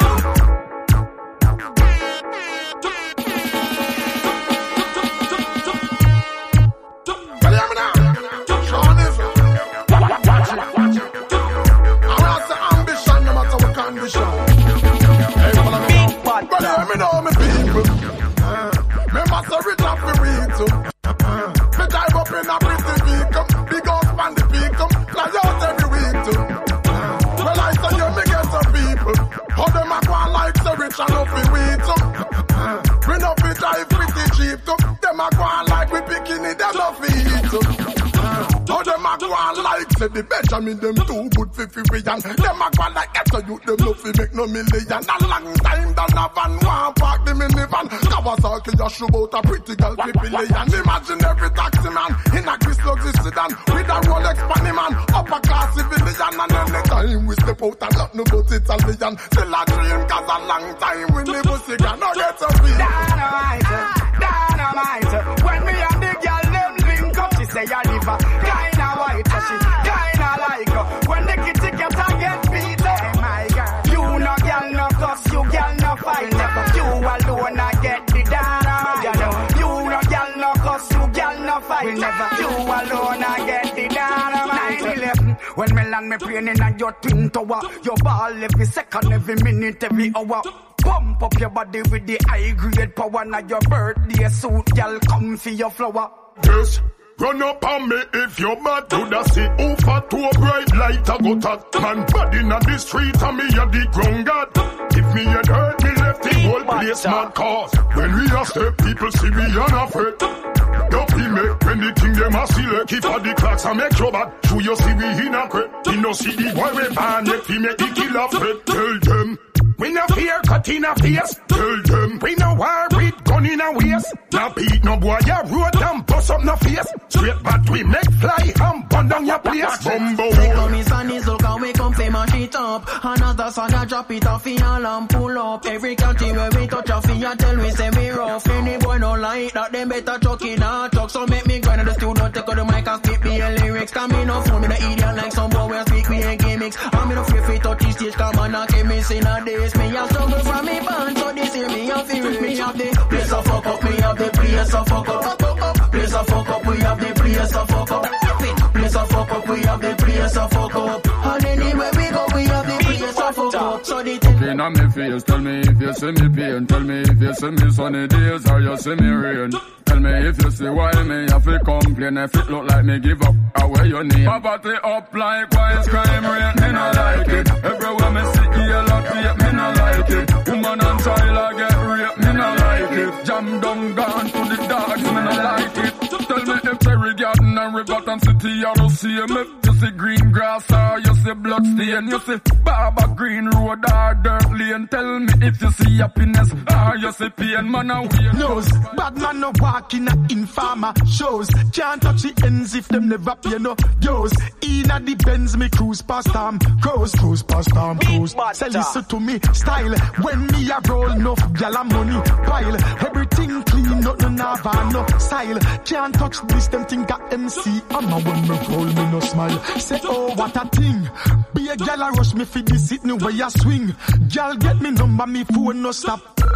Me know me people. Uh, me master it up for read too. Uh, me drive up in a pretty vehicle, big up on the vehicle, fly out every week too. Uh, well I say you me get some people, how them a go on like so rich and up in weed too. Uh, we no fi drive pretty cheap too. Them a go on like we picking it, them no fi eat too. Uh, how them a go on like say the Benjamin them too good fi fi we and them a go on like get a youth them no fi make no million. A long time than a van one park the minivan. Kawasaki a show out a pretty girl fi billion. Imagine every taxi man in a Chris Luxus sedan with a Rolex funny man upper class civilian. And then the time we step out and not no but Italian. Still a dream cause a long time we live a cigar no get a feel. Dynamite, dynamite. When me and the girl them link up, she say I live a kinda white, she kinda like her. When the kitty cat a get beat up, hey my girl, you no girl no cuss, you girl no fight. You alone a get the dynamite. You no girl no cuss, you girl no fight. You alone a get the dynamite. nine eleven, when me land me plane in a your twin tower, your ball every second, every minute, every hour. Pump up your body with the high grade power. Now your birthday suit, girl, come for your flower. Yes, run up on me if you're bad to the sea. Who fat to a bright light a go tat. Man bad inna the street and me a the ground god. If me had hurt me left the whole place mad cause. When we a step people see we unafraid. Don't be me when the thing them a select. Keep all the clocks and make sure bad. Show you see we in a crate. You know see the boy we ban yet we make the killer afraid. Tell them we no fear cut in a face. Tell them we no war with gun in a waist. Now beat no boy ya road and bust up no face. Straight but we make fly and burn down your place. Bumbo. We come in sunny look and we come fi mash it up. Another son a drop it off in all and pull up. Every country where we touch off in ya tell we say we rough. Any boy no like that them better chuck in a truck. So make me grind in the studio take out the mic and spit me a lyrics. Cause me no fool me no idiot like some boy where speak we ain't gimmicks. And me no fear fi touch the stage come on and keep me in a day. Me a struggle from me band, so this year me a feel me have the place a fuck up, me have the place a fuck up. Place a fuck up, we have the place a fuck up. Place a fuck up, we have the place a fuck up. And anywhere we go, we have the place a fuck up. So the looking at me face, tell me if you see me pain. Tell me if you see me sunny days or you see me rain. Tell me if you see why me have to complain. If it look like me give up, away your name. Poverty up likewise, crime rate, me no like it. Everywhere me see yellow tape, me no like it. Woman and child I get raped, me no like it. Jam down gone to the dogs, me no like it. Tell me if Cherry Garden and Riverton City you don't see me. You see green grass or you see blood stain. You see Barber Green Road or dirt lane. Tell me if you see happiness or you see pain. Man a weird nose, bad man no walk in a informer shows. Can't touch the ends if them never pay no dues. In a the Benz me cruise past them. Cruise, cruise past them, cruise. Say listen to me style. When me a roll enough gal and money pile. Everything clean, nothing have no style. Can't touch this, them think a M C. I'm a when me roll, me no smile. Say, oh, what a thing. Be a gal a rush me for this it, no way I swing. Gal get me number, me phone no stop.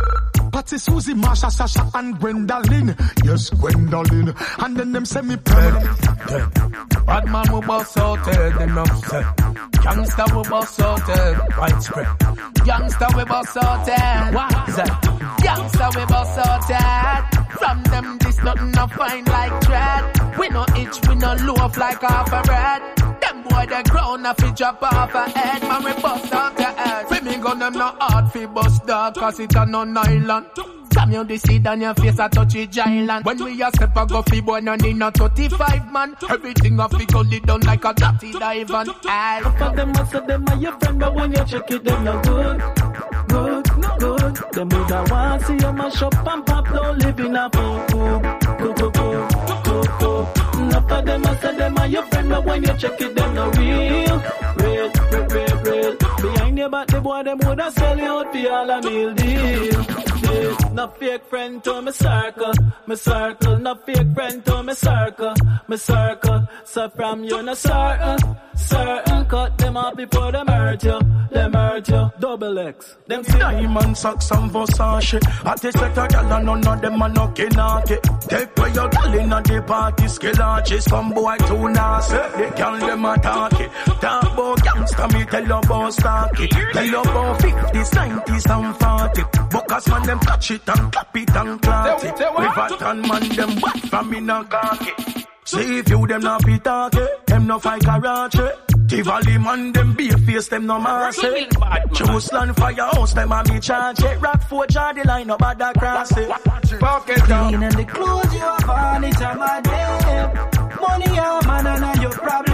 Patsy, Susie, Marsha, Sasha, and Gwendolyn. Yes, Gwendolyn. And then them say me dead, dead. Bad man will bust out head, them upset. Gangsta will bust out head, widespread. Gangsta will bust out head. What is that? Gangsta will bust out head. From them, this nothing no fine like dread. We no itch, we no loaf like half a bread. Them boy, they grown up, fi drop off a head. Man, we bust out your head. Fi me gun, them no hard fi bust dog, cause it a no nylon. Come you the seed on your face, I touch it giant. When we a step a go fi boy, no need no thirty-five man. Everything a fi go it down like a dirty dive and all. Half of them must of them are your friend, but when you check it, them no good. Good, good. Them woulda want see you mash up and pop, don't live in a poo poo. Poo poo poo, poo poo. Enough of them must of them are your friend, but when you check it, them no real. Real, real, real, real. Behind your back, the boy, them woulda sell you out for all a meal deal. No fake friend to me circle, me circle. No fake friend to me circle, me circle. So from you no certain, certain. Cut them off before they hurt you, they hurt you. Double X, them see Diamond socks and Versace. At the set of gal and none of them are no kinaki. Take away your gal in the party, skillachi. Some boy too nasty, they gal them attack it. Talk about gangsta, me tell you about Starkey. Tell you about fifties, nineties and forty. Buckers man them touch it and clap it and clap it. Rivat and man them back from in a khaki. See if you them not be talking, them no fight karate. Tivoli man them be face, them no mercy. Choose land firehouse, them a me charge it. Rockford Jardy line up at the cross it. Pocket down. Clean and the clothes you have on, it's a my day. Money your man and not your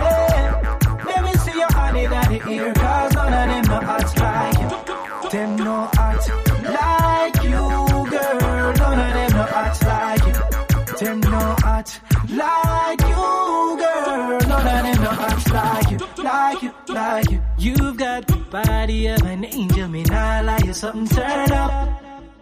problem. Let me see your honey daddy here, cause none of them no hot like you. Them no hot like you, girl. None of them no hot like you. Them no hot like you, girl. None of them no hot like you, like you, like you. You've got the body of an angel, me not lie, you something turn up.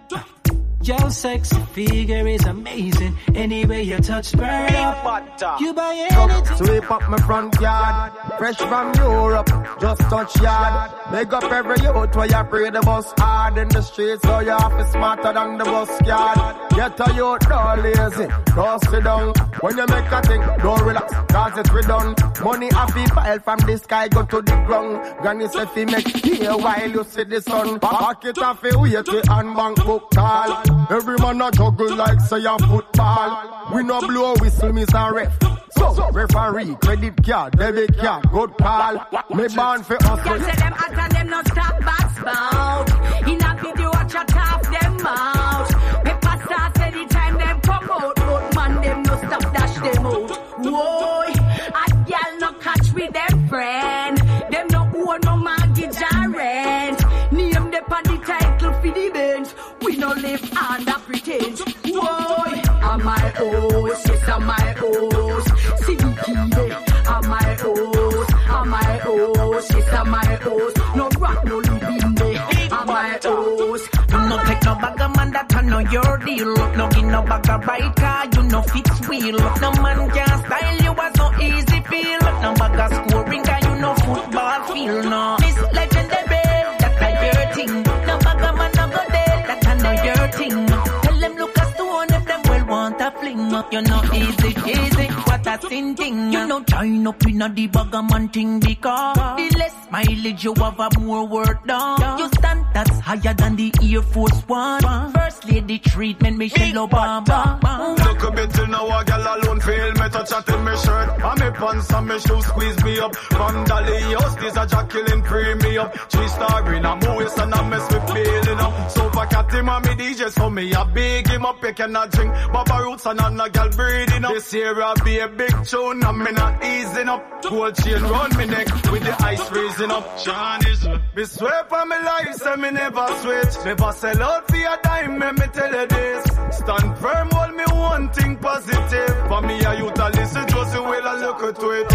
Your sexy figure is amazing. Anyway you touch, burn up. You buy anything. Sweep up my front yard, fresh from Europe, just touch yard. Make up every youth where you pray the bus hard in the streets, so you have to smarter than the bus yard. Get a youth, don't lazy, don't sit down. When you make a thing, don't relax, cause it's redone. Money have to file from the sky, go to the ground. Granny say fi make here while you see the sun. Pocket have to wait till and bank book call. Every man a juggle like say a football. We no blow whistle, miss a ref. So, referee, credit card, debit card, good call. Me born for us. Can't tell them hot and them no stop back spout. In a video watch a top them out. Me pasta say the time them come out. But man them no stop dash them out. Whoa, a gal no catch with them friend. Them no own no mortgage or rent. Name them on the title for the bench. We no live under pretense. Whoa, am my host, yes am my host. See the key, am my host, am my host, yes am my host. No rock, no living there, am my host. No take no bag of man that I know your deal. No give no bag of right car, you no fix wheel. No man can style you as no easy feel. No bag of scoring car, you no football feel. No, this legendary, that I your thing. No bag of man no go there, that I know your thing. Tell them look a stone if them well want a fling. You know easy, easy, what a sin thing. You know join up in a the bag of man thing because the less mileage you have a more work done. You stand that's higher than the Air Force One. First lady treatment, Michelle Obama. Look a bit till now a gal alone feel me touch at in me shirt. And me pants and me shoes squeeze me up. Vandalios, this a Jacqueline premium. She star in a moist and I mess with feeling up. So for cat him and me D J so me a big him up. You cannot drink Baba Roots and a gal breathing up. This year I'll be a big tune and me not easing up. Gold chain round me neck with the ice freezing up. Sean is me swear for me life say me never switch. Never sell out for a dime, let me tell you this. Stand firm, hold me one thing positive. For me a youth a listen just the way I look at it.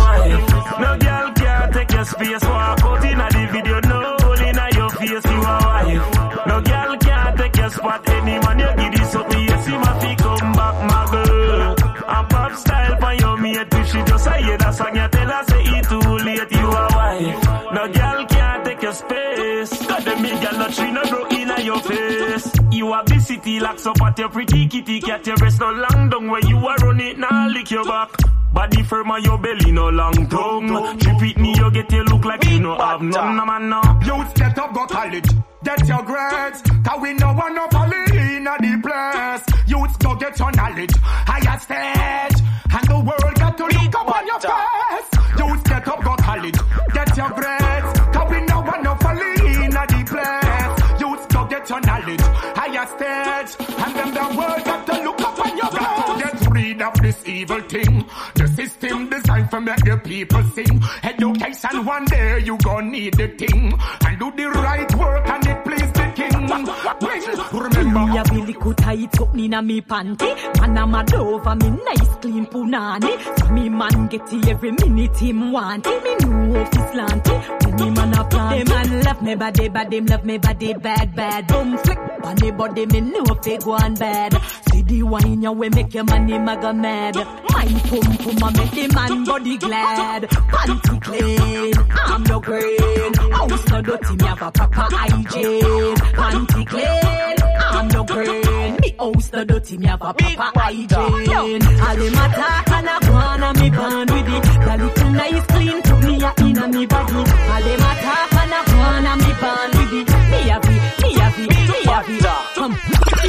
No girl can't take your space. Walk out in a the video, no hole in a your face, you a wife. No girl can't take your spot. Any man you give this up, you see my feet come back, my girl. And pop style for your mate. If she just a hear that song, you tell her say it too late, you a wife. No girl can't take your space. Got them big girl, no tree, no broke in your face. You have the city locks up at your pretty kitty cat. Your breast no long down where you are run it now lick your back. Body firm on your belly no long tongue. Trip with me you get you look like you no have none, no man no. Youth get up go college, get your grades. Cause we no want no folly in a the place. Youth go get your knowledge, higher stage. And the world got to look up on your face. Youth get up go college, get your grades. Cause we no want no folly in a the place. Youth go get your knowledge, higher stage. And then the world got to look up on your face. Get rid of this evil thing. The system designed for make the people sing. Education one day you gon' need the thing. And do the right work and it please the king. Remember me a billy could tight up in a me panty. Man a mad over me nice clean punani. So me man get it every minute him want it. Me know if it's slanty. When me man a plant. Them man love me body but them love me body bad bad. Boom flick on the body me know if they go on bad. See the wine you way make your money maga mad. My pum pum a make the man body glad. Panty clean, I'm no green. House no dirty, me have a proper hygiene. Panty clean, I'm no green. Me house no dirty, me have a proper hygiene. All them attack and a go on a me band with it. The little nice clean put me a in a me body. All them attack and a go on a me band with it. Me a be, me a be, me a be. Come.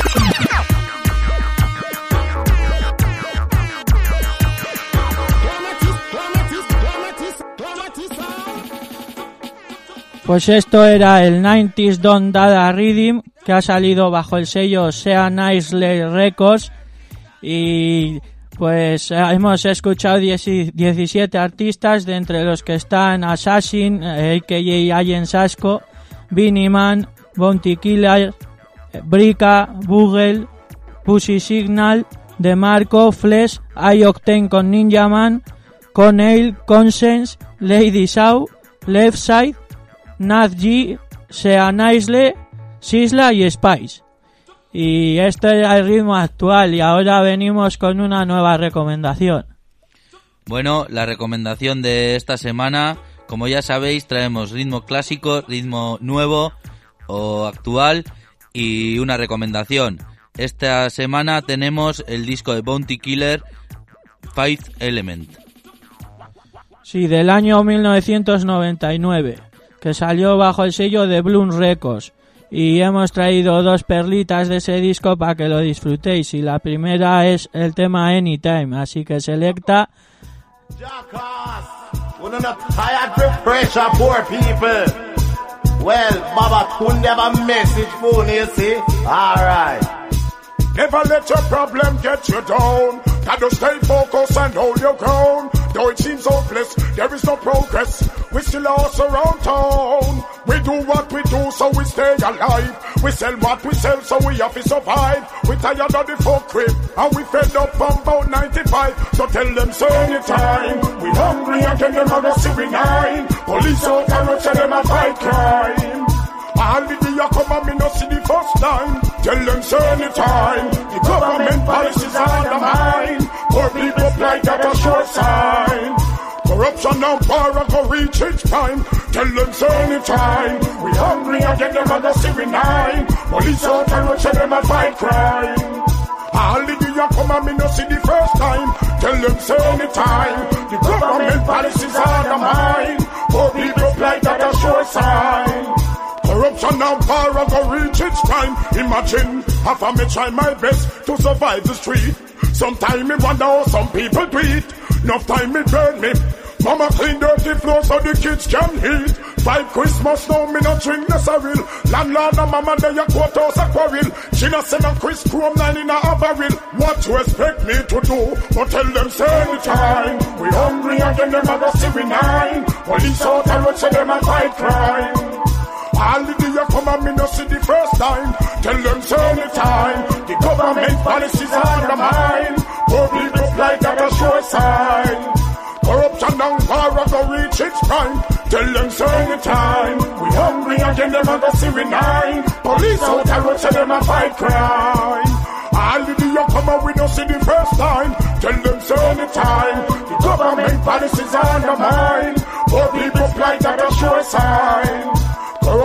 Pues esto era el nineties Don Dada Rhythm, que ha salido bajo el sello Sea Nicely Records, y pues hemos escuchado diecisiete artistas, de entre los que están Assassin, a k a. Allen Sasco, Beenie Man, Bounty Killer, Brika, Bugle, Pussy Signal, DeMarco, Flesh, I-Octane con Ninja Man, Conail, Conscience, Lady Shaw, Left Side, Nat G, Sea Nicely, Sisla y Spice. Y este era el ritmo actual, y ahora venimos con una nueva recomendación. Bueno, la recomendación de esta semana, como ya sabéis, traemos ritmo clásico, ritmo nuevo o actual y una recomendación. Esta semana tenemos el disco de Bounty Killer, Fifth Element. Sí, del año mil novecientos noventa y nueve, que salió bajo el sello de Bloom Records, y hemos traído dos perlitas de ese disco para que lo disfrutéis, y la primera es el tema Anytime, así que selecta. We're not tired with pressure, poor people. Well, Baba couldn't have a message for you, see? Alright. Never let your problem get you down. Gotta stay focused and hold your ground. Though it seems hopeless, there is no progress. We still lost around town. We do what we do so we stay alive. We sell what we sell so we have to survive. We tired of the folk crib and we fed up from about ninety-five. So tell them so anytime. We hungry again, them a go see we nine. Police out and roach them a fight crime. All the day you come and me no see the first time. Tell them so anytime. The government policies are the mine. Poor people like that a sure sign. Corruption and power go reach each time. Tell them so anytime. We hungry again, them a go see we nine. Police out and roach them a fight crime. All the day you come and me no see the first time. Tell them so anytime. The government policies are the mine. Poor people like that a sure sign. Corruption and power go reach its time. Imagine, half of me try my best to survive the street. Sometime me wonder how some people do it. Enough time me burn me. Mama clean dirty floor so the kids can eat. Five Christmas now me no drink no sorrel. Landlord and mama they a courthouse a quarrel. She no send a Chris Chrome nine in a barrel. What you expect me to do? But tell them say anytime. We hungry again them a go see we nine. Police out and roach them a fight crime. All the day you come and me no see the first time. Tell them so anytime. The government policies are the mine. Poor people like that a sure sign. Corruption and power go reach its prime. Tell them so anytime. We hungry again them a go see we nine. Police out and roach them a fight crime. All the day you come and we no see the first time. Tell them so anytime. The government policies are the mine. Poor people like that a sure sign. Corruption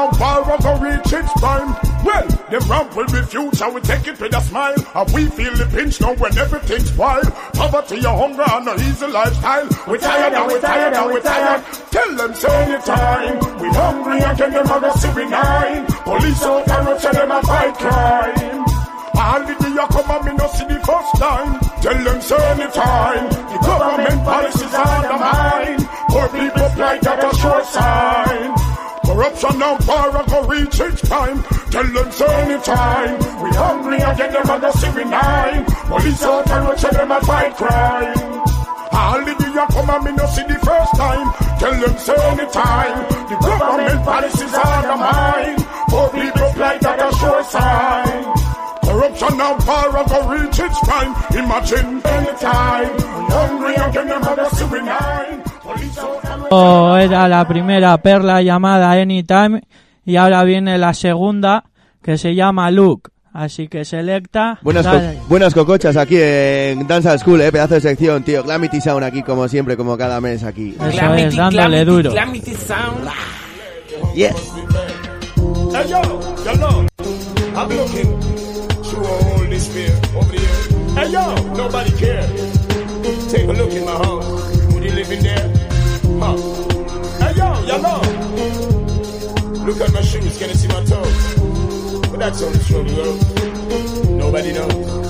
now, far go reach its prime. Well, them ramp will be future, we take it with a smile. And we feel the pinch now when everything's wild. Poverty, or hunger, and no easy lifestyle. We tired and we tired and we tired. Tell them say anytime. We hungry again, them other see we nine. Police out and we tell them a fight crime. All the day you come and me no see the first time. Tell them say anytime. The government policies are the mine. Poor people like that a sure sign. Corruption and power go reach its time. Tell them say anytime. We hungry again, them other see we nine. Police out and we tell them a fight crime. All the day you come and me no see the first time. Tell them say anytime. The government policies are the mine. Poor people like that a sure sign. Corruption and power go reach its prime. Imagine anytime. We hungry again, them other see we nine. Police out and we Oh, era la primera perla llamada Anytime y ahora viene la segunda que se llama Look. Así que selecta. Buenas, co buenas cocochas aquí en Dance School, eh, pedazo de sección, tío. Glamity Sound aquí como siempre, como cada mes aquí. Eso Glamity, es, dándole Glamity, duro. Glamity Sound. Yes. Hey yo, yo, I'm looking through all this fear over here. Hey yo, nobody care. Take a look in my house. Would you live in there? Huh. Hey yo, yellow. Look at my shoes, can you see my toes? But that's on the show, girl. Nobody knows.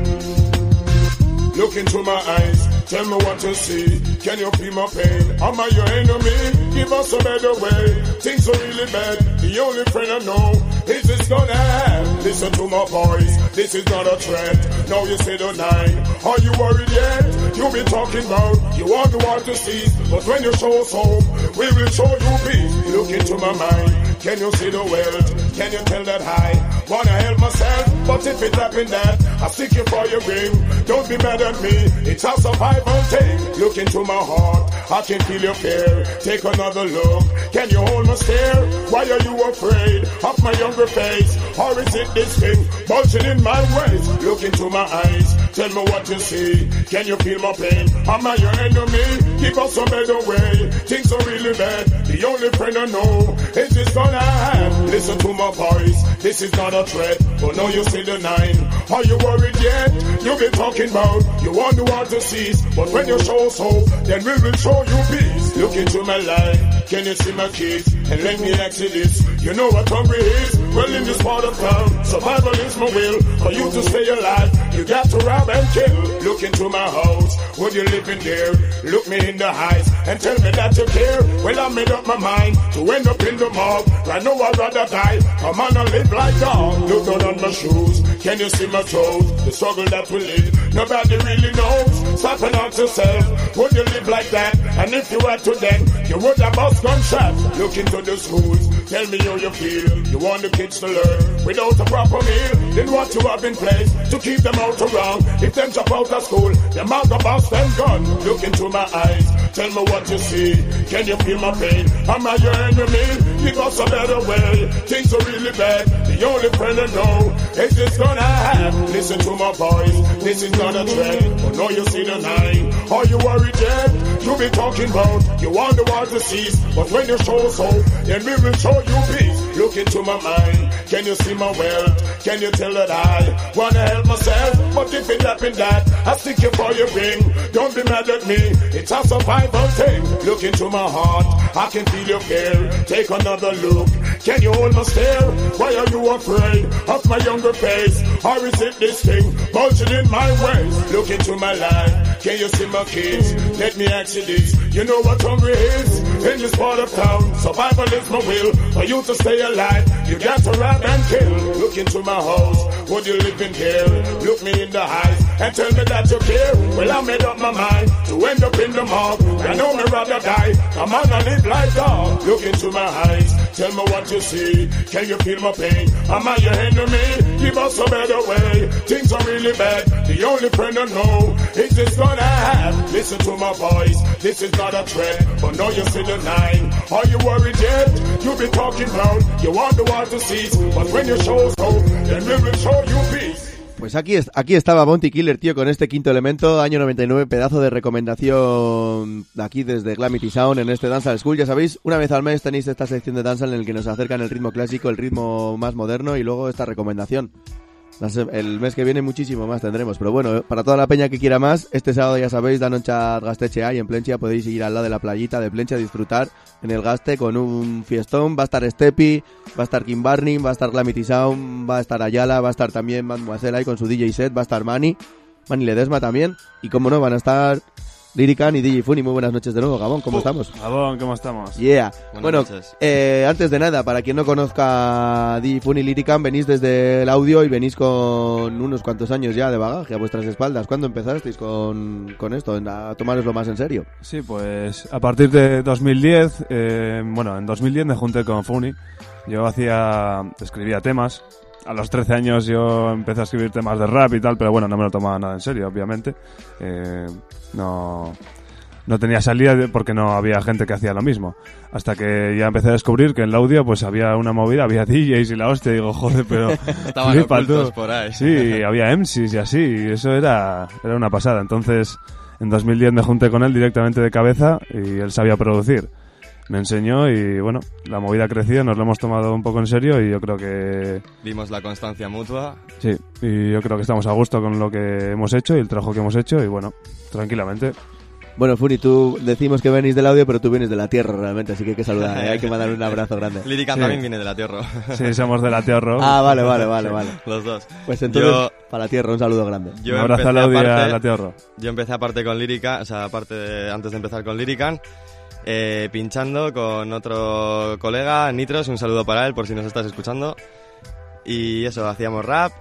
Look into my eyes, tell me what you see. Can you feel my pain? Am I your enemy? Give us a better way. Things are really bad. The only friend I know is this gonna have. Listen to my voice, this is not a threat. Now you say the nine. Are you worried yet? You be talking about you want the world to cease, but when you show us home, we will show you peace. Look into my mind. Can you see the wealth? Can you tell that I wanna help myself? But if it happen that I seek you for your ring, don't be mad at me. It's a survival thing. Look into my heart, I can feel your fear. Take another look. Can you hold my stare? Why are you afraid of my younger face? Or is it this thing bulging in my ways? Look into my eyes, tell me what you see. Can you feel my pain? Am I your enemy? Give us a better way. Things are really bad. The only friend I know is this gonna have. Listen to my voice, this is not a threat. But now you see the nine. Are you worried yet? You been talking about you want the world to cease, but when you show us hope, then we will show you peace. Look into my life, can you see my kids? And let me ask you this, you know what hungry is? Well, in this part of town, survival is my will. For you to stay alive, you got to rob and kill. Look into my house, would you live in there? Look me in the eyes and tell me that you care. Well, I made up my mind to end up in the mob. I know I'd rather die, come on and live like dog. Look down on my shoes, can you see my toes? The struggle that we live, nobody really knows. Stop and ask yourself, would you live like that? And if you were to then, you would have bust gunshots. Look into the schools, tell me how you feel. You want the kids to learn without a proper meal. Then what you have in place to keep them out around. If them drop out of school, them out the bust and gun. Look into my eyes, tell me what you see. Can you feel my pain? Am I your enemy? Give us a better way. Things are really bad. The only friend I know is this gonna have. Listen to my voice, this is not a threat. But now you see the nine. Are you worried yet? You be talking about you want the world to cease, but when you show us hope, then we will show you peace. Look into my mind, can you see my wealth? Can you tell that I wanna help myself? But if it happen that I seek you for your ring, don't be mad at me, it's a survival thing. Look into my heart, I can feel your fear. Take another look, can you hold my stare? Why are you afraid of my younger face? Or is it this thing bulging in my ways? Look into my life, can you see my kids? Let me ask you this, you know what hungry is? In this part of town, survival is my will. For you to stay alive, you got to rob and kill. Look into my house, would you live in here? Look me in the eyes and tell me that you care. Well, I made up my mind to end up in the mob. I know me rather die, come on and live like dog. Look into my eyes, tell me what you see. Can you feel my pain? Am I your enemy? Give us a better way. Things are really bad, the only friend I know is this gonna have. Listen to my voice, this is not a threat, but now you see the nine. Are you worried yet? You been talking about you want the world to cease, but when you show us hope, then we will show you peace. Pues aquí, es, aquí estaba Bounty Killer, tío, con este quinto elemento, año noventa y nueve, pedazo de recomendación aquí desde Glamity Sound en este Dancehall School. Ya sabéis, una vez al mes tenéis esta sección de Dancehall en el que nos acercan el ritmo clásico, el ritmo más moderno y luego esta recomendación. El mes que viene muchísimo más tendremos, pero bueno, para toda la peña que quiera más, este sábado ya sabéis, Danonchat Gaztetxea y en Plentzia podéis ir al lado de la playita de Plentzia a disfrutar en el Gaste con un fiestón. Va a estar Stepi, va a estar Kim Barney, va a estar Glamity Sound, va a estar Ayala, va a estar también Mademoiselle ahí con su D J set, va a estar Manny, Manny Ledesma también, y como no, van a estar Lyrican y D J Funny. Muy buenas noches de nuevo, Gabón, ¿cómo uh, estamos? Gabón, ¿cómo estamos? Yeah. Buenas bueno, eh, antes de nada, para quien no conozca D J Funny y Lyrican, venís desde el audio y venís con unos cuantos años ya de bagaje a vuestras espaldas. ¿Cuándo empezasteis con, con esto, a tomároslo más en serio? Sí, pues a partir de dos mil diez, eh, bueno, en dos mil diez me junté con Funny. Yo hacía, escribía temas. A los trece años yo empecé a escribir temas de rap y tal, pero bueno, no me lo tomaba nada en serio, obviamente. Eh, no, no tenía salida porque no había gente que hacía lo mismo. Hasta que ya empecé a descubrir que en el audio pues había una movida, había D Js y la hostia, y digo, joder, pero... Estaban ocultos por ahí. Sí, había M Cs y así, y eso era, era una pasada. Entonces, en dos mil diez me junté con él directamente de cabeza y él sabía producir. Me enseñó y bueno, la movida creció, nos lo hemos tomado un poco en serio y yo creo que... Vimos la constancia mutua. Sí, y yo creo que estamos a gusto con lo que hemos hecho y el trabajo que hemos hecho y bueno, tranquilamente. Bueno, Funny, tú decimos que venís del audio, pero tú vienes de la tierra realmente, así que hay que saludar, ¿eh? Hay que mandar un abrazo grande. Lyrican sí. También viene de la tierra. Sí, somos de la tierra. Ah, vale, vale, vale, vale. Los dos. Pues entonces, yo, para la tierra, un saludo grande. Yo un abrazo al audio y a la tierra. Yo empecé aparte con Lyrican, o sea, aparte de, antes de empezar con Lyrican, Eh, pinchando con otro colega, Nitros, un saludo para él por si nos estás escuchando. Y eso, hacíamos rap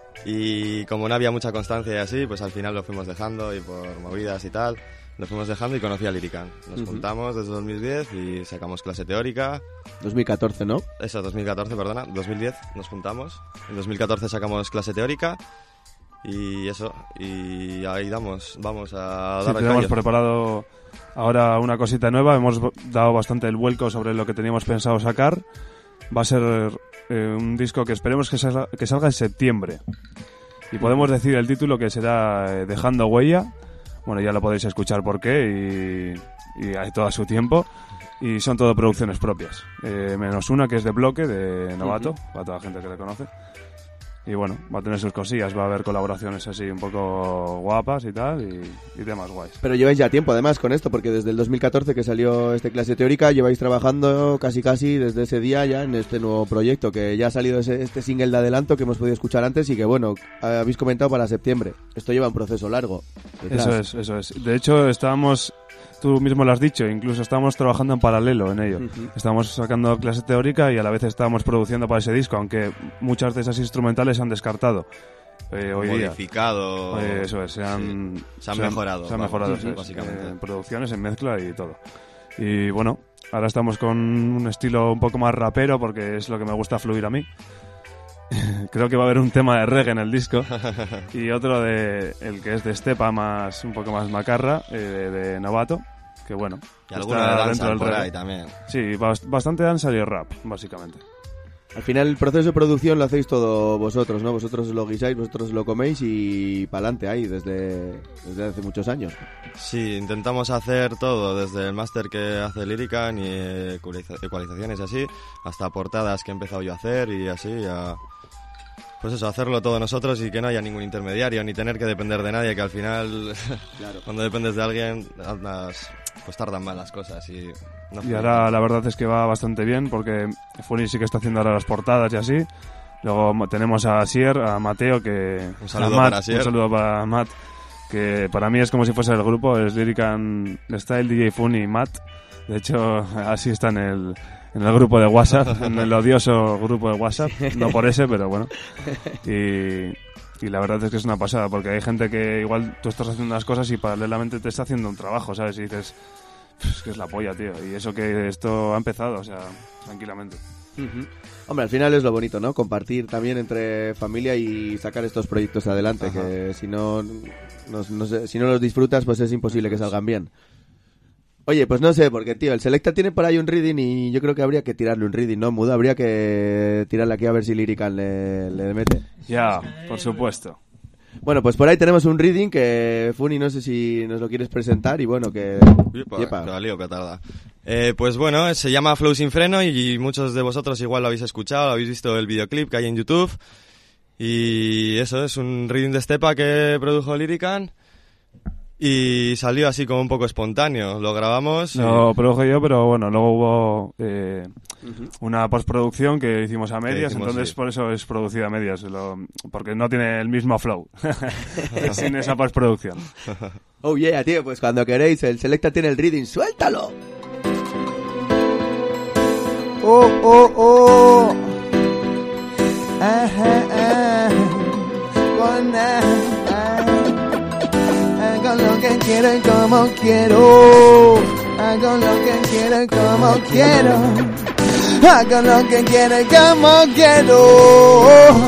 y como no había mucha constancia y así, pues al final lo fuimos dejando y por movidas y tal, lo fuimos dejando y conocí a Lyrican. Nos uh-huh. juntamos desde dos mil diez y sacamos clase teórica. dos mil catorce, ¿no? Eso, dos mil catorce, perdona, dos mil diez nos juntamos. En dos mil catorce sacamos clase teórica. Y eso, y ahí damos, vamos a sí, dar el tenemos preparado ahora una cosita nueva, hemos dado bastante el vuelco sobre lo que teníamos pensado sacar. Va a ser eh, un disco que esperemos que salga, que salga en septiembre. Y podemos decir el título que será eh, Dejando Huella. Bueno, ya lo podéis escuchar por qué y, y hay todo a su tiempo. Y son todo producciones propias. Eh, menos una que es de Bloque, de Novato, uh-huh. para toda la gente que le conoce. Y bueno, va a tener sus cosillas, va a haber colaboraciones así un poco guapas y tal, y, y temas guays. Pero lleváis ya tiempo además con esto, porque desde el dos mil catorce que salió este clase teórica, lleváis trabajando casi casi desde ese día ya en este nuevo proyecto, que ya ha salido ese, este single de adelanto que hemos podido escuchar antes y que bueno, habéis comentado para septiembre. Esto lleva un proceso largo. Detrás. Eso es, eso es. De hecho, estábamos... Tú mismo lo has dicho, incluso estábamos trabajando en paralelo en ello. Uh-huh. Estábamos sacando clase teórica y a la vez estábamos produciendo para ese disco, aunque muchas de esas instrumentales se han descartado. Eh, hoy modificado. Día. Eh, eso es, se han, sí. se han se mejorado. Se han mejorado, sí, básicamente. Eh, en producciones, en mezcla y todo. Y bueno, ahora estamos con un estilo un poco más rapero porque es lo que me gusta fluir a mí. Creo que va a haber un tema de reggae en el disco y otro de el que es de Estepa, más un poco más macarra, eh, de, de Novato, que bueno, y alguna de danza por ahí también. Sí, bastante danza y rap, básicamente. Al final el proceso de producción lo hacéis todo vosotros, ¿no? Vosotros lo guisáis, vosotros lo coméis y pa'lante ahí desde, desde hace muchos años. Sí, intentamos hacer todo, desde el máster que hace Lyrican y ecualizaciones y así, hasta portadas que he empezado yo a hacer y así, a... Pues eso, hacerlo todo nosotros y que no haya ningún intermediario, ni tener que depender de nadie, que al final, claro. Cuando dependes de alguien, andas, pues tardan mal las cosas. Y, no y ahora la verdad es que va bastante bien, porque Funny sí que está haciendo ahora las portadas y así. Luego tenemos a Asier, a Mateo, que... Un saludo Matt, para Asier. Un saludo para Matt, que para mí es como si fuese el grupo, es Lyrican Style, D J Funny y Matt. De hecho, así está en el... En el grupo de WhatsApp, en el odioso grupo de WhatsApp, no por ese, pero bueno. Y, y la verdad es que es una pasada, porque hay gente que igual tú estás haciendo unas cosas y paralelamente te está haciendo un trabajo, ¿sabes? Y dices, es que es la polla, tío. Y eso que esto ha empezado, o sea, tranquilamente. Uh-huh. Hombre, al final es lo bonito, ¿no? Compartir también entre familia y sacar estos proyectos adelante, Ajá. que si no, no, no sé, si no los disfrutas, pues es imposible que salgan bien. Oye, pues no sé, porque tío, el Selecta tiene por ahí un reading y yo creo que habría que tirarle un reading, ¿no? Mudo, habría que tirarle aquí a ver si Lyrican le, le mete. Ya, por supuesto. Bueno, pues por ahí tenemos un reading que, Funi, no sé si nos lo quieres presentar y bueno, que... Yepa, Yepa. Que lío, que tarda. Eh, pues bueno, se llama Flow Sin Freno y muchos de vosotros igual lo habéis escuchado, habéis visto el videoclip que hay en YouTube. Y eso es un reading de Estepa que produjo Lyrican y salió así como un poco espontáneo. Lo grabamos. Lo y... produje yo, pero bueno, luego hubo eh, uh-huh. una postproducción que hicimos a medias, hicimos, entonces sí. Por eso es producido a medias, lo, porque no tiene el mismo flow sin esa postproducción. Oh yeah, tío, pues cuando queréis, el Selecta tiene el reading, ¡suéltalo! Oh, oh, oh. Ajá, ajá. Con ajá. Hago lo que quiero y como quiero. Hago lo que quiero y como quiero. Hago lo que quiero y como quiero.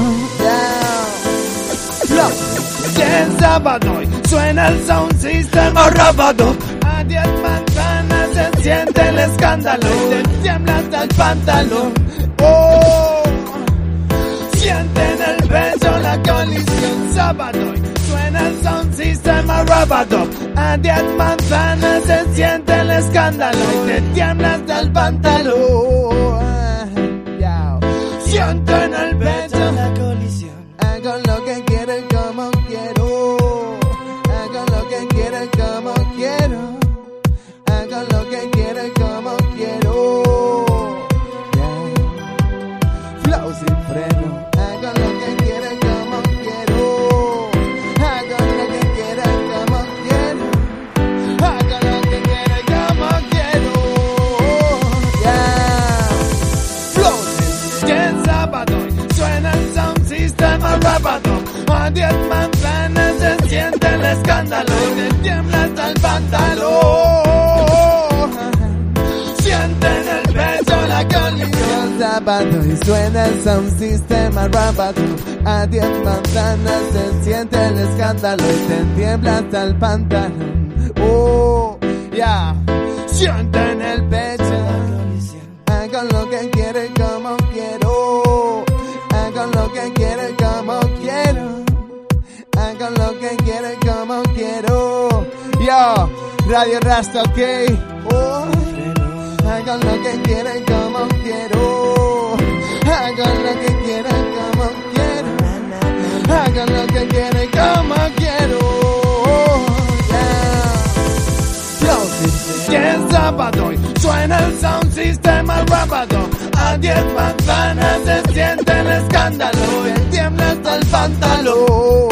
Yeah. Ya es sábado y suena el sound system arrabado. A diez manzanas se siente el escándalo. Te tiembla hasta el pantalón. Oh. Siente en el pecho la colisión. Sábado y suena el sound system arrabado. A diez manzanas se siente el escándalo. Y te tiembla hasta el pantalón. Siente en el pecho la colisión. Hago lo que quiero y como quiero. Hago lo que quiero y como quiero. Hago lo que quiero y como quiero. Yeah. Flow sin freno. Hago lo que quiero y como quiero. Hago lo que quiero y como quiero. Hago lo que quiero y como quiero. Yeah. Flow sin freno. Es sábado y suena el sound system arrabado. A diez manzanas se siente el escándalo. Y te tiembla hasta el pantalón. Siente en el pecho la colisión. Sábado y suena el sound system arrabado. A diez manzanas se siente el escándalo y te tiembla hasta el pantalón. Oh, ya. Yeah. Siente en el pecho la colisión. Hago lo que quiero y como quiero. Hago lo que quiero y como quiero. Hago lo que quiero y como quiero. Yo, Radio Rasta, ok. Oh. Hago lo que quiero y como quiero. Hago lo que quiero y como quiero. Hago lo que quiero y como quiero. Yeah. Que es sábado y suena el sound system arrabado. A diez manzanas se siente el escándalo. Y tiembla hasta el pantalón.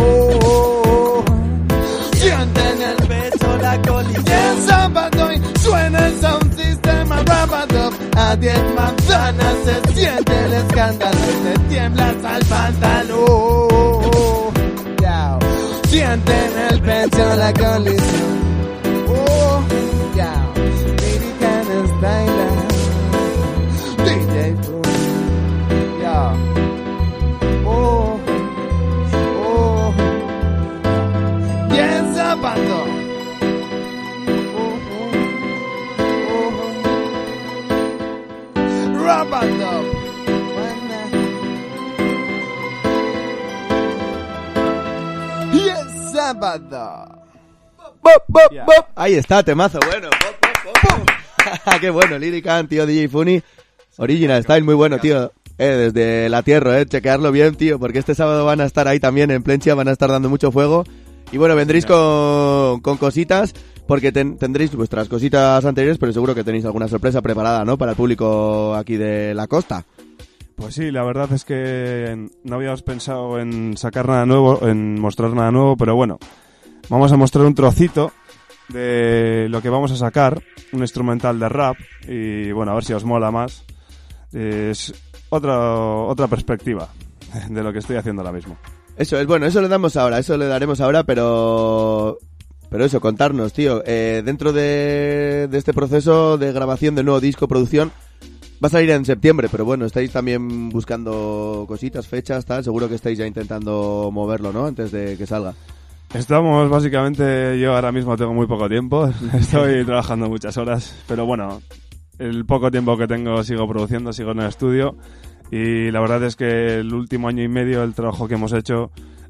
Siente en el pecho la colisión. Que es sábado y suena el sound system arrabado. A diez manzanas se siente el escándalo y te tiembla hasta el pantalón. Yeah. Siente en el pecho la colisión. Oh, yeah. Lyrican Style. D J Boom. Yeah. Oh, oh. Y es sábado. Rabando. Y es sábado. Bop, bop, yeah. Bop. Ahí está, temazo, bueno. Bop, bop, bop. Qué bueno, Lyrican, tío, D J Funny. Original Style, muy bueno, tío. Eh, desde la tierra, eh, chequearlo bien, tío, porque este sábado van a estar ahí también en Plencha, van a estar dando mucho fuego. Y bueno, vendréis con, con cositas, porque ten, tendréis vuestras cositas anteriores, pero seguro que tenéis alguna sorpresa preparada, ¿no? Para el público aquí de la costa. Pues sí, la verdad es que no habíamos pensado en sacar nada nuevo, en mostrar nada nuevo, pero bueno, vamos a mostrar un trocito de lo que vamos a sacar, un instrumental de rap, y bueno, a ver si os mola más. Es otra, otra perspectiva de lo que estoy haciendo ahora mismo. Eso es, bueno, eso le damos ahora, eso le daremos ahora, pero... Pero eso, contarnos, tío, eh, dentro de, de este proceso de grabación del nuevo disco, producción, va a salir en septiembre, pero bueno, estáis también buscando cositas, fechas, tal, seguro que estáis ya intentando moverlo, ¿no? Antes de que salga. Estamos, básicamente, yo ahora mismo tengo muy poco tiempo, estoy trabajando muchas horas, pero bueno, el poco tiempo que tengo sigo produciendo, sigo en el estudio, y la verdad es que el último año y medio el trabajo que hemos hecho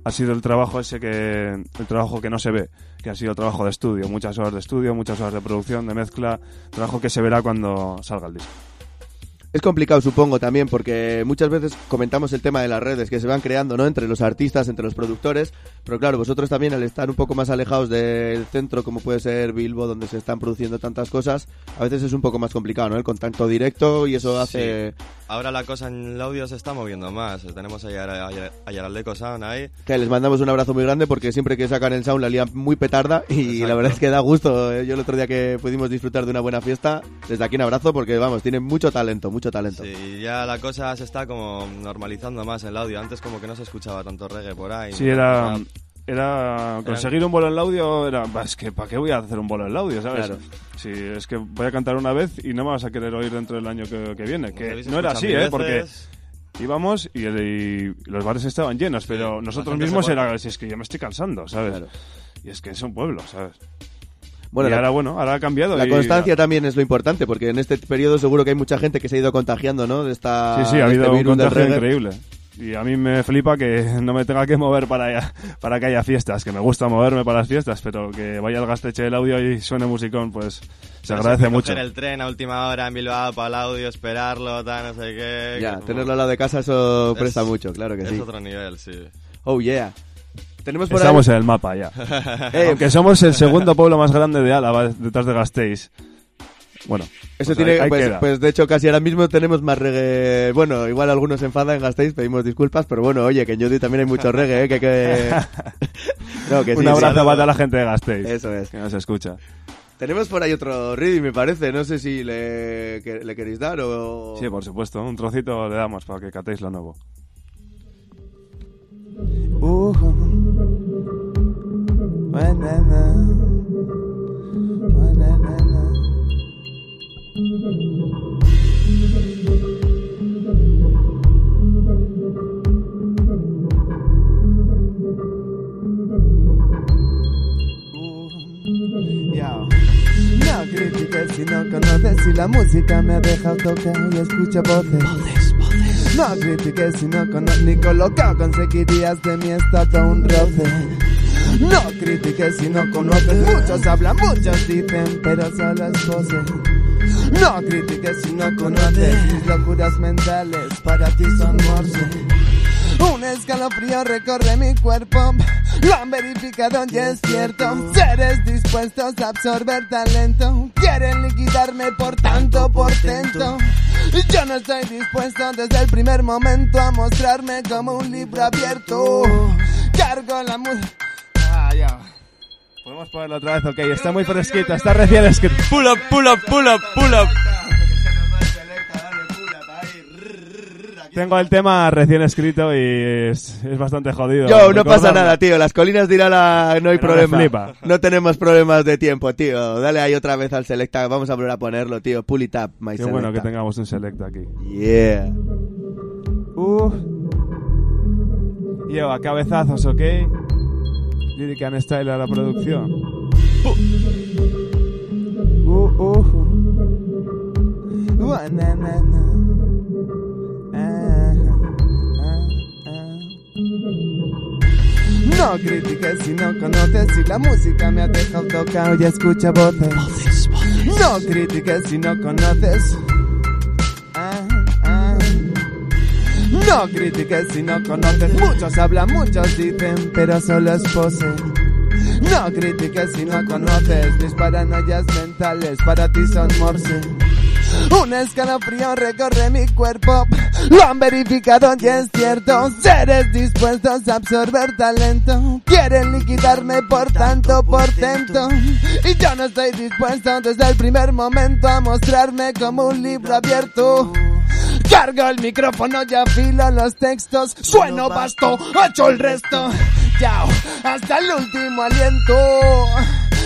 ha sido el trabajo ese que el trabajo que no se ve, que ha sido trabajo de estudio, muchas horas de estudio, muchas horas de producción, de mezcla, trabajo que se verá cuando salga el disco. Es complicado, supongo, también, porque muchas veces comentamos el tema de las redes que se van creando, ¿no?, entre los artistas, entre los productores, pero claro, vosotros también, al estar un poco más alejados del centro, como puede ser Bilbo, donde se están produciendo tantas cosas, a veces es un poco más complicado, ¿no?, el contacto directo, y eso hace... Sí. Ahora la cosa en el audio se está moviendo más. Tenemos a Yaraldeco Sound ahí. Que les mandamos un abrazo muy grande, porque siempre que sacan el sound la lían muy petarda, y Exacto. La verdad es que da gusto. Yo el otro día que pudimos disfrutar de una buena fiesta, desde aquí un abrazo, porque vamos, tienen mucho talento, mucho talento. Sí, ya la cosa se está como normalizando más en el audio. Antes como que no se escuchaba tanto reggae por ahí. Sí, era... Era conseguir un bolo en el audio, era, es que ¿para qué voy a hacer un bolo en el audio, sabes? Claro. Sí, es que voy a cantar una vez y no me vas a querer oír dentro del año que, que viene, que no era así, ¿eh? Porque íbamos y, el, y los bares estaban llenos, pero sí, nosotros mismos era, si es que yo me estoy cansando, ¿sabes? Claro. Y es que es un pueblo, ¿sabes? Bueno, y la, ahora, bueno, ahora ha cambiado. La y, constancia también es lo importante, porque en este periodo seguro que hay mucha gente que se ha ido contagiando, ¿no? De esta, sí, sí, ha habido este un contagio increíble. Y a mí me flipa que no me tenga que mover para, allá, para que haya fiestas, que me gusta moverme para las fiestas, pero que vaya al Gasteche del audio y suene musicón, pues se pero agradece mucho. Coger el tren a última hora en Bilbao para el audio, esperarlo, tal, no sé qué. Ya, que, tenerlo al lado de casa, eso presta es, mucho, claro que es sí. Es otro nivel, sí. Oh, yeah. Tenemos por Estamos ahí... en el mapa ya. eh, Aunque somos el segundo pueblo más grande de Álava, detrás de Gasteiz. Bueno, eso pues tiene, ahí, ahí pues, queda. pues de hecho casi ahora mismo tenemos más reggae. Bueno, igual algunos se enfadan, Gasteiz, pedimos disculpas, pero bueno, oye, que en Yodi también hay mucho reggae, ¿eh? que, que... No, que sí, un abrazo sí, para la gente de Gasteiz. Eso es. Que nos escucha. Tenemos por ahí otro rhythm, me parece, no sé si le, que, le queréis dar o... Sí, por supuesto, un trocito le damos para que catéis lo nuevo. Uh, banana, banana. Yo. No critiques si no conoces, si la música me ha dejado tocar y escucha voces. Voces, voces. No critiques si no conoces, ni colocado conseguirías de mí hasta todo un roce. No critiques si no conoces, muchos hablan, muchos dicen, pero solo es pose. No critiques si no conoces, mis locuras mentales para ti son morse. Un escalofrío recorre mi cuerpo, lo han verificado y es cierto. Seres dispuestos a absorber talento, quieren liquidarme por tanto portento. Yo no estoy dispuesto desde el primer momento a mostrarme como un libro abierto. Cargo la música... Ah, ya. Podemos ponerlo otra vez, ok, está muy fresquito, está recién escrito. Pull up, pull up, pull up, pull up. Tengo el tema recién escrito y es, es bastante jodido. Yo, no pasa nada, tío. Las colinas de Irala no hay Pero problema. No tenemos problemas de tiempo, tío. Dale ahí otra vez al Selecta. Vamos a volver a ponerlo, tío. Pull it up, my Qué Selecta. bueno que tengamos un Selecta aquí. Yeah. Uh. Yo, a cabezazos, ¿ok? Lyric and Style a la producción. Uh, uh, uh. Banana. No critiques si no conoces, si la música me ha dejado tocado y escucha voces. Voces, voces. No critiques si no conoces. Ah, ah. No critiques si no conoces, muchos hablan, muchos dicen, pero solo es pose. No critiques si no conoces, mis paranoias mentales para ti son morse. Un escalofrío recorre mi cuerpo, lo han verificado y es cierto. Seres dispuestos a absorber talento, quieren liquidarme por tanto portento. Y yo no estoy dispuesto desde el primer momento a mostrarme como un libro abierto. Cargo el micrófono y afilo los textos, sueno basto, hecho el resto. Chao, hasta el último aliento.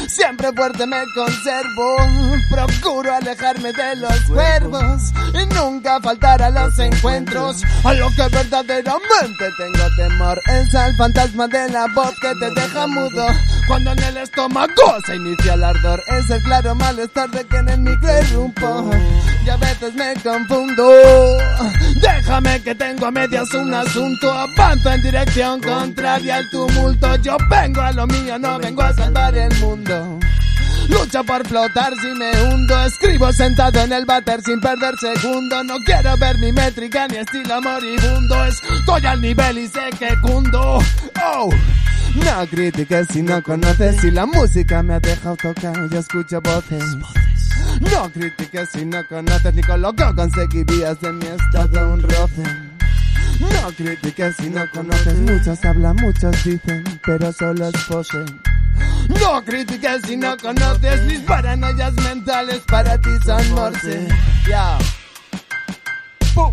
Siempre fuerte me conservo, procuro alejarme de los cuervos y nunca faltar a los encuentros. A lo que verdaderamente tengo temor es al fantasma de la voz que te deja mudo cuando en el estómago se inicia el ardor. Es el claro malestar de que en el micro irrumpo y a veces me confundo. Déjame que tengo a medias un asunto, avanzo en dirección contraria al tumulto. Yo vengo a lo mío, no vengo a salvar el mundo. Lucho por flotar si me hundo, escribo sentado en el váter sin perder segundo. No quiero ver mi métrica ni estilo moribundo, estoy al nivel y sé que cundo. Oh. No critiques si no conoces, si la música me ha dejado tocar, yo escucho voces. No critiques si no conoces, ni con lo que conseguirías de mi estado un roce. No critiques si no conoces, muchos hablan, muchos dicen, pero solo es pose. No critiques si no conoces, mis paranoias mentales para ti son morse. Yeah. Pum.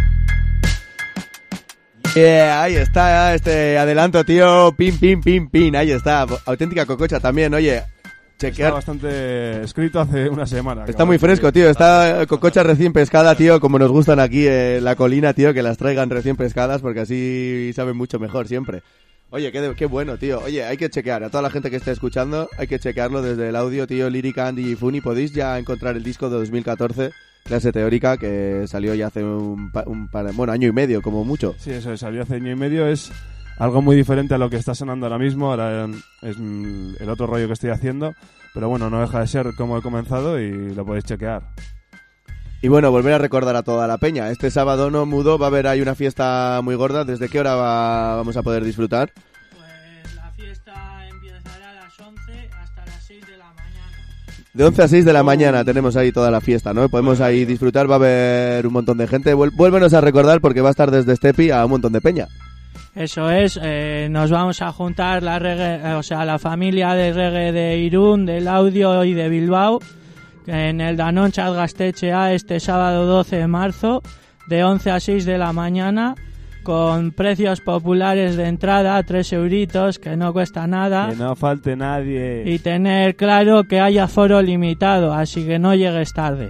Yeah, ahí está este adelanto, tío. Pin, pin, pin, pin. Ahí está. Auténtica cococha también, oye. Chequear. Está bastante escrito hace una semana. Está muy fresco, tío. Está cococha recién pescada, tío. Como nos gustan aquí en la colina, tío. Que las traigan recién pescadas porque así saben mucho mejor siempre. Oye, qué, qué bueno, tío. Oye, hay que chequear. A toda la gente que esté escuchando, hay que chequearlo desde el audio, tío. Lyrica, Andy y Funny. Podéis ya encontrar el disco de dos mil catorce. Clase teórica, que salió ya hace un, un par, bueno, año y medio, como mucho. Sí, eso salió hace año y medio. Es algo muy diferente a lo que está sonando ahora mismo. Ahora es el otro rollo que estoy haciendo. Pero bueno, no deja de ser como he comenzado y lo podéis chequear. Y bueno, volver a recordar a toda la peña. Este sábado no mudo, va a haber ahí una fiesta muy gorda. ¿Desde qué hora va, vamos a poder disfrutar? Pues la fiesta empezará a las once hasta las seis de la mañana. De once a seis de la mañana tenemos ahí toda la fiesta, ¿no? Podemos ahí disfrutar, va a haber un montón de gente. Vuélvenos a recordar porque va a estar desde Estepi a un montón de peña. Eso es, eh, nos vamos a juntar la reggae, o sea, la familia de reggae de Irún, del Audio y de Bilbao en el Danón Chat Gaztetxea este sábado doce de marzo de once a seis de la mañana con precios populares de entrada, tres euritos, que no cuesta nada. Que no falte nadie. Y tener claro que hay aforo limitado, así que no llegues tarde.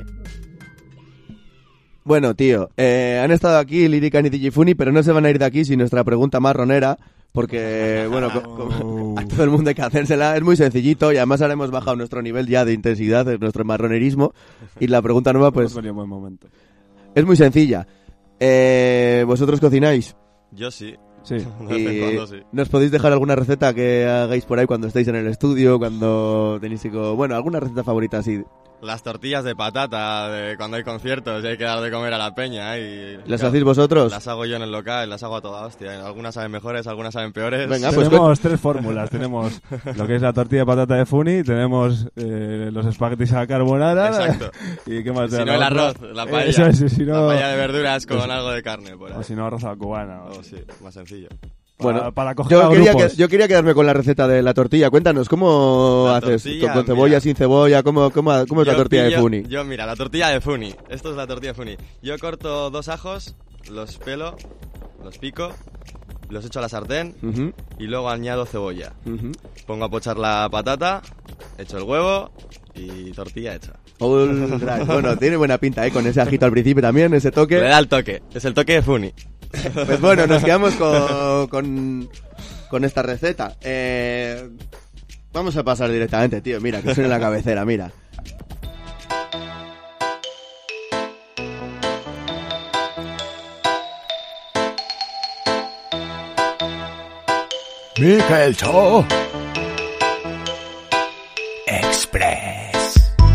Bueno, tío, eh, han estado aquí Lyrica y D J Funny, pero no se van a ir de aquí sin nuestra pregunta marronera, porque, bueno, co- co- a todo el mundo hay que hacérsela. Es muy sencillito y además ahora hemos bajado nuestro nivel ya de intensidad, de nuestro marronerismo, y la pregunta nueva, pues, un buen momento. Es muy sencilla. Eh, ¿Vosotros cocináis? Yo sí. Sí. De vez en cuando, sí. ¿Nos podéis dejar alguna receta que hagáis por ahí cuando estáis en el estudio, cuando tenéis... Bueno, alguna receta favorita así? Las tortillas de patata de cuando hay conciertos y hay que dar de comer a la peña. Y, ¿Las claro, hacéis vosotros? Las hago yo en el local, las hago a toda hostia. Algunas saben mejores, algunas saben peores. Venga, pues tenemos tres fórmulas. Tenemos lo que es la tortilla de patata de Funny, tenemos eh, los espaguetis a la carbonara. Exacto. ¿Y qué más? Si no, el arroz, la paella. Eso es, si no... La paella de verduras con pues, algo de carne. Por ahí. O si no, arroz a la cubana. Oh, sí, más sencillo. Bueno, para, para coger yo, quería grupos. que, yo quería quedarme con la receta de la tortilla. Cuéntanos, ¿cómo la haces? Tortilla, ¿Con, con cebolla, mira, sin cebolla? ¿Cómo, cómo, cómo es la tortilla pillo, de Funny? Yo, mira, la tortilla de Funny. Esto es la tortilla de Funny. Yo corto dos ajos, los pelo, los pico, los echo a la sartén uh-huh. y luego añado cebolla. Uh-huh. Pongo a pochar la patata, echo el huevo y tortilla hecha. All right. Bueno, tiene buena pinta, ¿eh? Con ese ajito al principio también, ese toque. Le da el toque. Es el toque de Funny. Pues bueno, nos quedamos con, con, con esta receta. Eh, vamos a pasar directamente, tío. Mira, que suena la cabecera, mira. Michael Show Express.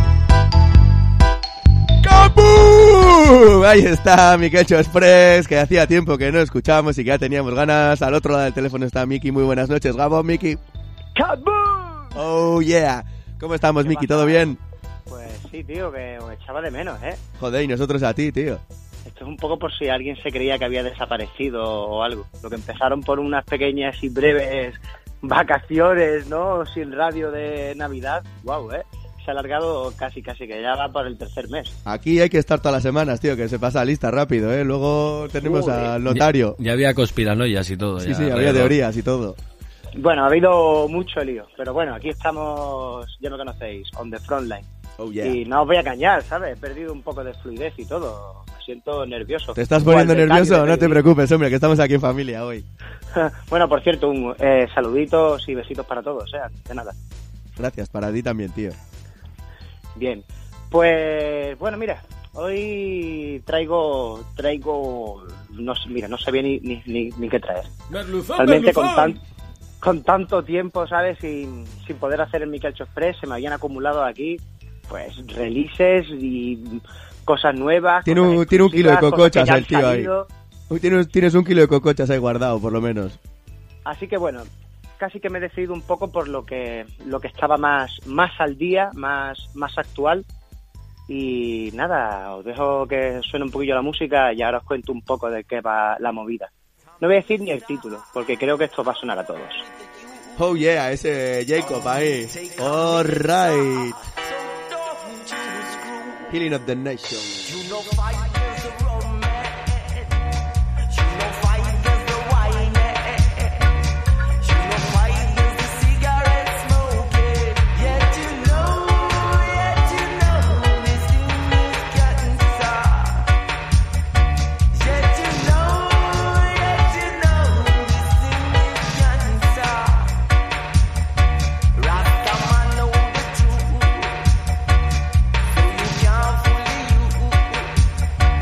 ¡Cabú! Ahí está Michael Show Express, que hacía tiempo que no escuchábamos y que ya teníamos ganas. Al otro lado del teléfono está Miki. Muy buenas noches, Gabo, Miki. ¡Cabú! Oh, yeah. ¿Cómo estamos, Miki? ¿Todo bien? Pues sí, tío, que me echaba de menos, ¿eh? Joder, y nosotros a ti, tío. Esto es un poco por si alguien se creía que había desaparecido o algo. Lo que empezaron por unas pequeñas y breves vacaciones, ¿no? Sin radio de Navidad. Guau, ¿eh? Se ha alargado casi, casi que ya va para el tercer mes. Aquí hay que estar todas las semanas, tío, que se pasa lista rápido, ¿eh? Luego tenemos Uy. al notario. Ya, ya había conspiranoias y todo. Sí, ya, sí, había alrededor. teorías y todo. Bueno, ha habido mucho lío, pero bueno, aquí estamos, ya me conocéis, on the front line. Oh, yeah. Y no os voy a cañar, ¿sabes? He perdido un poco de fluidez y todo. Me siento nervioso. ¿Te estás Igual poniendo de nervioso? cambio de No te preocupes, hombre, que estamos aquí en familia hoy. Bueno, por cierto, un eh, saluditos y besitos para todos, ¿eh? De nada. Gracias, para ti también, tío. Bien, pues bueno, mira, hoy traigo, traigo, no sé, mira, no sabía ni, ni, ni, ni qué traer. Merluzón, Realmente con, merluzón. tan, con tanto tiempo, ¿sabes? Sin, sin poder hacer el Miquelcho Express, se me habían acumulado aquí, pues, releases y cosas nuevas. Tiene cosas un, tiene un kilo de exclusivas, cosas que cocochas ya el han tío ahí. salido. Uy, Tienes, tienes un kilo de cocochas ahí guardado, por lo menos. Así que bueno, casi que me he decidido un poco por lo que lo que estaba más más al día, más más actual. Y nada, os dejo que suene un poquillo la música y ahora os cuento un poco de qué va la movida. No voy a decir ni el título, porque creo que esto va a sonar a todos. Oh yeah, ese Jacob ahí. Alright. Healing of the Nation. Rastaman know the truth, so you can't fool you.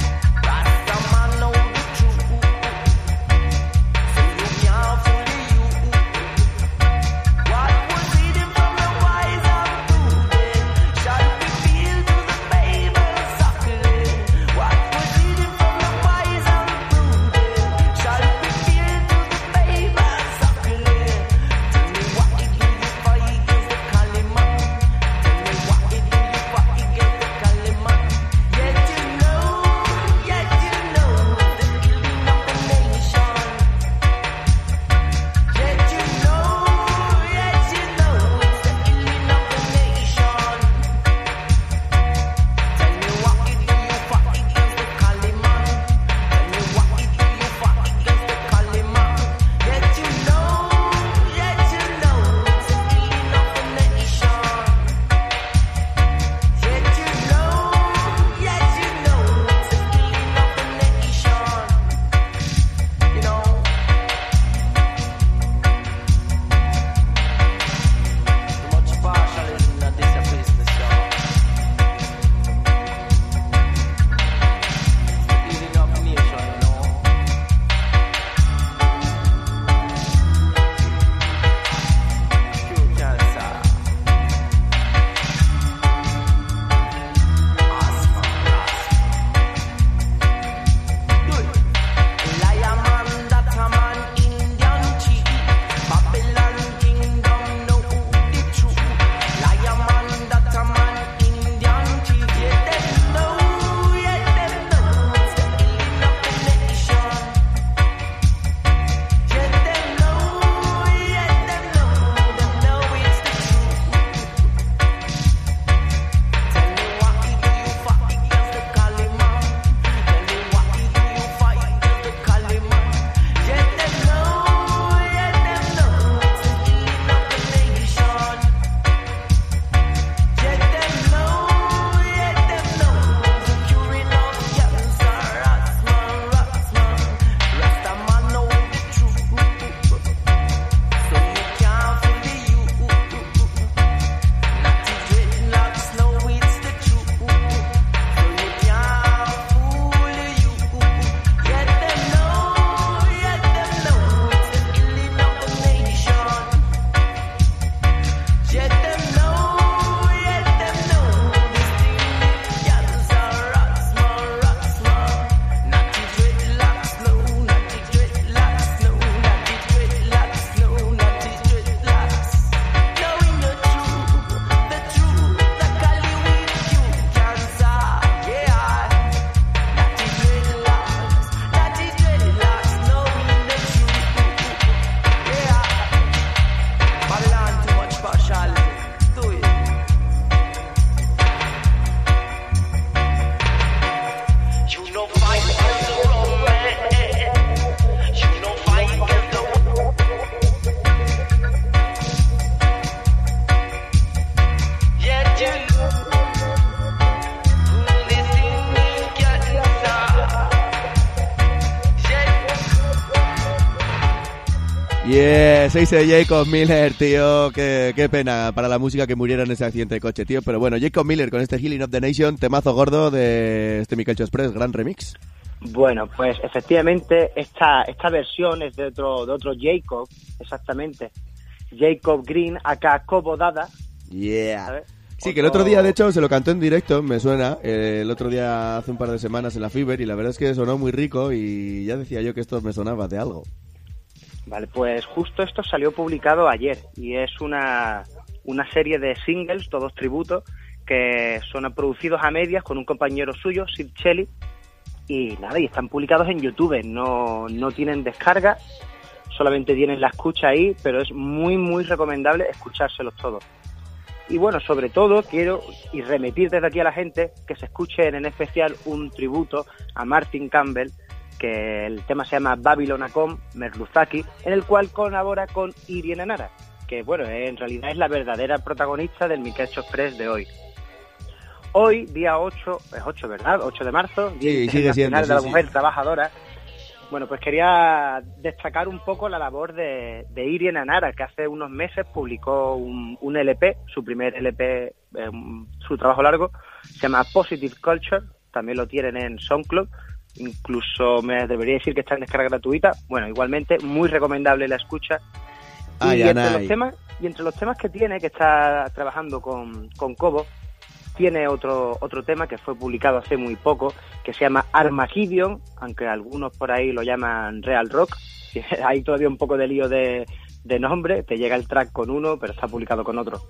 Yeah, se dice Jacob Miller, tío. Qué, qué pena para la música que muriera en ese accidente de coche, tío. Pero bueno, Jacob Miller con este Healing of the Nation, temazo gordo de este Michael Express, gran remix. Bueno, pues efectivamente esta esta versión es de otro de otro Jacob, exactamente. Jacob Green, acá Cobo Dada. Yeah. ¿Sabes? Sí, que el otro día, de hecho, se lo cantó en directo, me suena, eh, el otro día hace un par de semanas en la Fever, y la verdad es que sonó muy rico y ya decía yo que esto me sonaba de algo. Vale, pues justo esto salió publicado ayer y es una, una serie de singles, todos tributos, que son producidos a medias con un compañero suyo, Sid Shelley, y nada, y están publicados en YouTube, no, no tienen descarga, solamente tienen la escucha ahí, pero es muy, muy recomendable escuchárselos todos. Y bueno, sobre todo quiero y remitir desde aquí a la gente que se escuchen en especial un tributo a Martin Campbell, que el tema se llama Babylonacom Merluzaki, en el cual colabora con Irene Nara, que bueno, en realidad es la verdadera protagonista del Mikecho Express de hoy. Hoy, día ocho, es ocho, ¿verdad? ocho de marzo, Día Sí, sigue Internacional siendo, de la sí, Mujer sí. Trabajadora. Bueno, pues quería destacar un poco la labor de, de Irene Nara, que hace unos meses publicó un, un L P, su primer L P, eh, su trabajo largo, se llama Positive Culture, también lo tienen en SoundCloud, incluso me debería decir que está en descarga gratuita. Bueno, igualmente, muy recomendable la escucha. Ay, y, entre anay. los temas, y entre los temas que tiene, que está trabajando con, con Cobo, tiene otro otro tema que fue publicado hace muy poco, que se llama Armageddon, aunque algunos por ahí lo llaman Real Rock. Hay todavía un poco de lío de, de nombre, te llega el track con uno, pero está publicado con otro.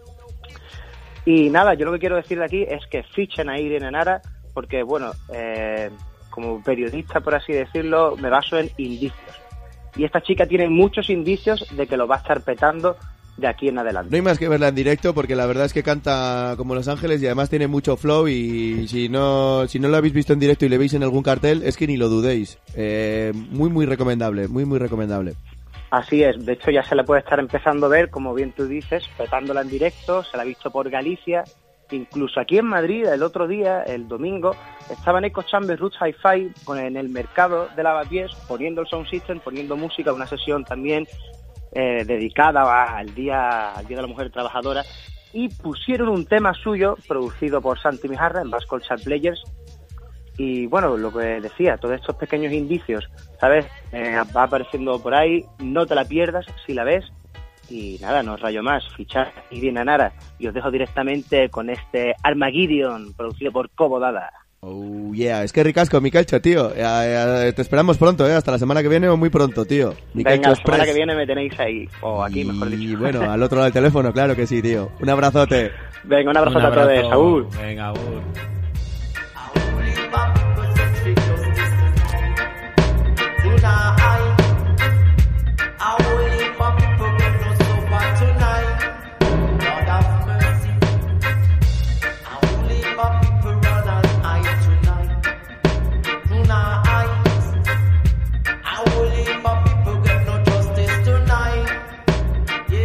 Y nada, yo lo que quiero decir de aquí es que fichen a Irene Nara, porque bueno, eh, como periodista, por así decirlo, me baso en indicios. Y esta chica tiene muchos indicios de que lo va a estar petando de aquí en adelante. No hay más que verla en directo porque la verdad es que canta como Los Ángeles y además tiene mucho flow, y si no si no lo habéis visto en directo y le veis en algún cartel, es que ni lo dudéis. Eh, muy muy recomendable, muy muy recomendable. Así es, de hecho ya se la puede estar empezando a ver, como bien tú dices, petándola en directo, se la ha visto por Galicia, incluso aquí en Madrid el otro día, el domingo, estaban Echo Chamber Roots Hi-Fi con, en el mercado de Lavapiés, poniendo el sound system, poniendo música, una sesión también eh, dedicada al día, al Día de la Mujer Trabajadora, y pusieron un tema suyo producido por Santi Mijarra en Bass Culture Players. Y bueno, lo que decía, todos estos pequeños indicios, ¿sabes? Eh, va apareciendo por ahí, no te la pierdas si la ves. Y nada, no os rayo más, fichar Irene Nara. Y os dejo directamente con este Armageddon, producido por Cobo Dada. Oh yeah, es que ricasco, Mikelcho, tío. Eh, eh, te esperamos pronto, eh, hasta la semana que viene o muy pronto, tío. Venga, la semana que viene me tenéis ahí, o aquí, mejor dicho. Y bueno, al otro lado del teléfono, claro que sí, tío. Un abrazote. Venga, un abrazote a todos, Saúl. Venga, agur.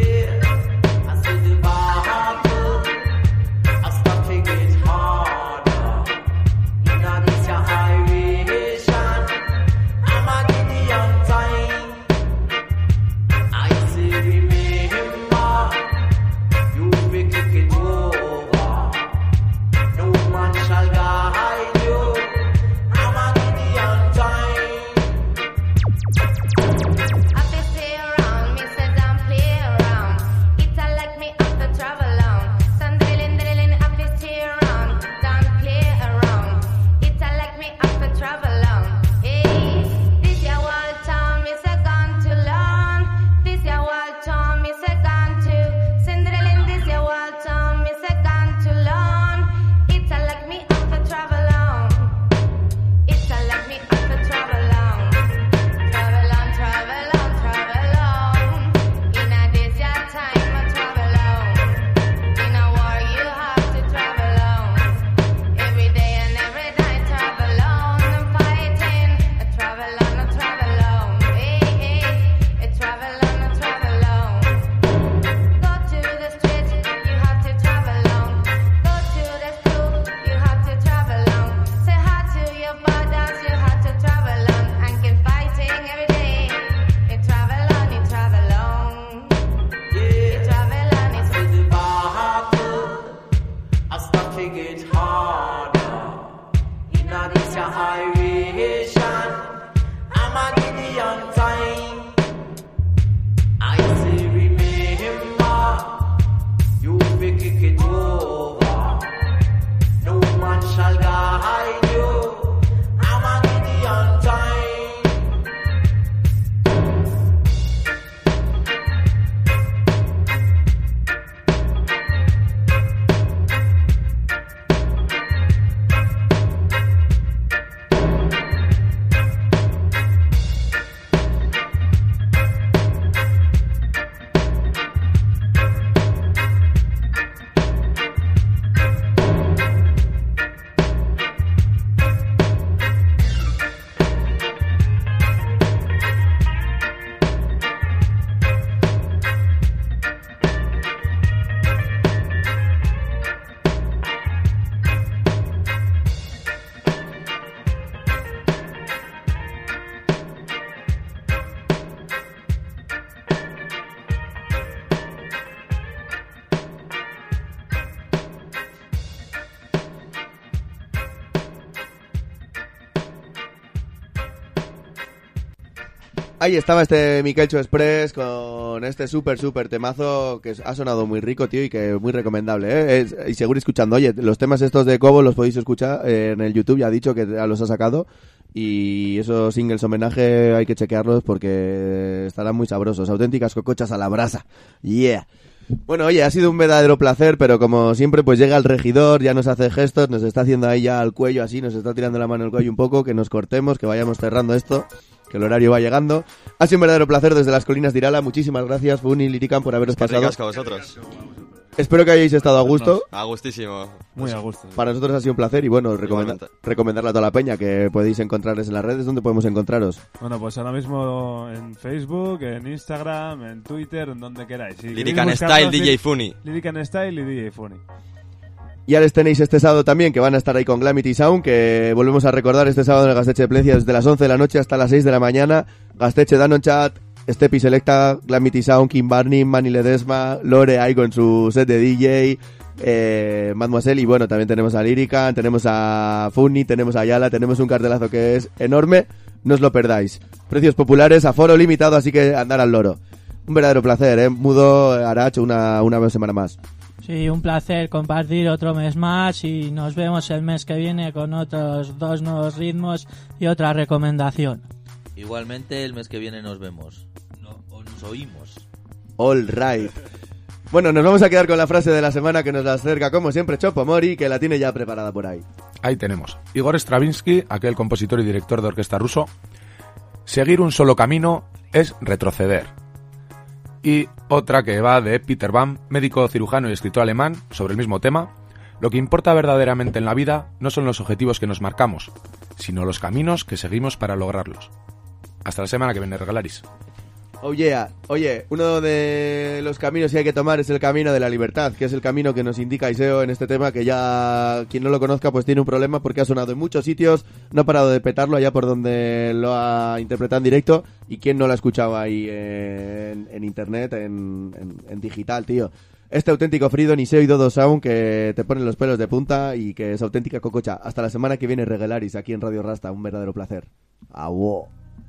Hard. ahí estaba este Mikelcho Express con este súper, súper temazo que ha sonado muy rico, tío, y que muy recomendable, ¿eh? Es, y seguir escuchando. Oye, los temas estos de Cobo los podéis escuchar eh, en el YouTube, ya ha dicho que ya los ha sacado. Y esos singles homenaje hay que chequearlos porque estarán muy sabrosos. Auténticas cocochas a la brasa. Yeah. Bueno, oye, ha sido un verdadero placer, pero como siempre, pues llega el regidor, ya nos hace gestos, nos está haciendo ahí ya al cuello así, nos está tirando la mano al cuello un poco, que nos cortemos, que vayamos cerrando esto, que el horario va llegando. Ha sido un verdadero placer desde las colinas de Irala. Muchísimas gracias, Funi y Lirican, por haberos pasado. Ricasco a vosotros. Espero que hayáis estado a gusto. A gustísimo. Muy a gusto. Para nosotros ha sido un placer y bueno, recomendar, recomendarle a toda la peña que podéis encontrarles en las redes. ¿Dónde podemos encontraros? Bueno, pues ahora mismo en Facebook, en Instagram, en Twitter, en donde queráis. Si Lirican Style, D J Funi. Lirican Style y D J Funi. Y ya les tenéis este sábado también, que van a estar ahí con Glamity Sound, que volvemos a recordar este sábado en el Gasteche de Plencia desde las once de la noche hasta las seis de la mañana. Gasteche, Danon Chat, Stepi Selecta, Glamity Sound, Kim Barney, Manny Ledesma, Lore ahí con su set de D J, eh, Mademoiselle, y bueno, también tenemos a Lyrican, tenemos a Funny, tenemos a Ayala, tenemos un cartelazo que es enorme, no os lo perdáis. Precios populares, aforo limitado, así que andar al loro. Un verdadero placer, ¿eh? Mudo, Arach, una, una semana más. Sí, un placer compartir otro mes más y nos vemos el mes que viene con otros dos nuevos ritmos y otra recomendación. Igualmente el mes que viene nos vemos. No, o nos oímos. All right. Bueno, nos vamos a quedar con la frase de la semana que nos la acerca como siempre Chopo Mori, que la tiene ya preparada por ahí. Ahí tenemos. Igor Stravinsky, aquel compositor y director de orquesta ruso. Seguir un solo camino es retroceder. Y otra que va de Peter Bam, médico cirujano y escritor alemán, sobre el mismo tema. Lo que importa verdaderamente en la vida no son los objetivos que nos marcamos, sino los caminos que seguimos para lograrlos. Hasta la semana que viene, regalaris. Oh yeah. Oye, uno de los caminos que hay que tomar es el camino de la libertad, que es el camino que nos indica Iseo en este tema, que ya quien no lo conozca pues tiene un problema porque ha sonado en muchos sitios, no ha parado de petarlo allá por donde lo ha interpretado en directo, y quien no lo ha escuchado ahí en, en internet, en, en, en digital, tío. Este auténtico Freedom, Iseo y Dodo Sound, que te ponen los pelos de punta y que es auténtica cococha. Hasta la semana que viene, regalaris, aquí en Radio Rasta, un verdadero placer. Awo.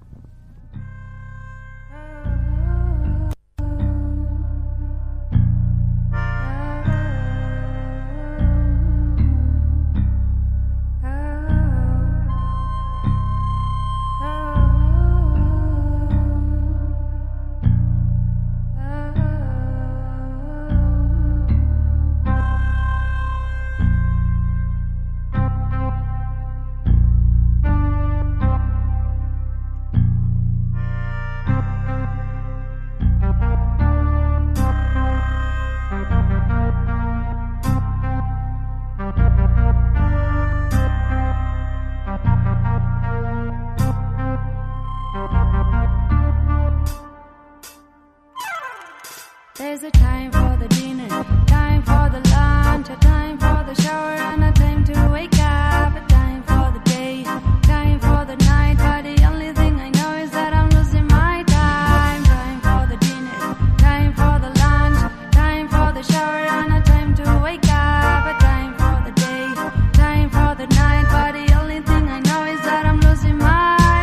There's a time for the dinner, time for the lunch, a time for the shower, and a time to wake up, a time for the day, time for the night, but the only thing I know is that I'm losing my time. Time for the dinner, time for the lunch, time for the shower, and a time to wake up, a time for the day, time for the night, but the only thing I know is that I'm losing my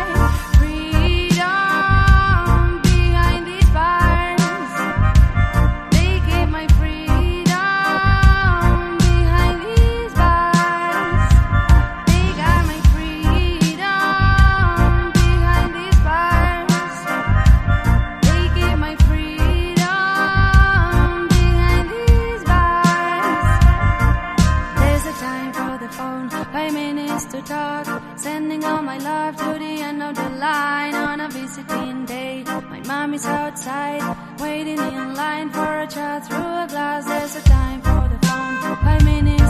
freedom behind these bars. They keep my freedom behind these bars. They got my freedom behind these bars. They keep my freedom behind these bars. There's a time for the phone, five minutes to talk, sending all my love to the end of the line on a visiting day. My mommy's outside, waiting in line for a chat through a glass. There's a time for the phone, five minutes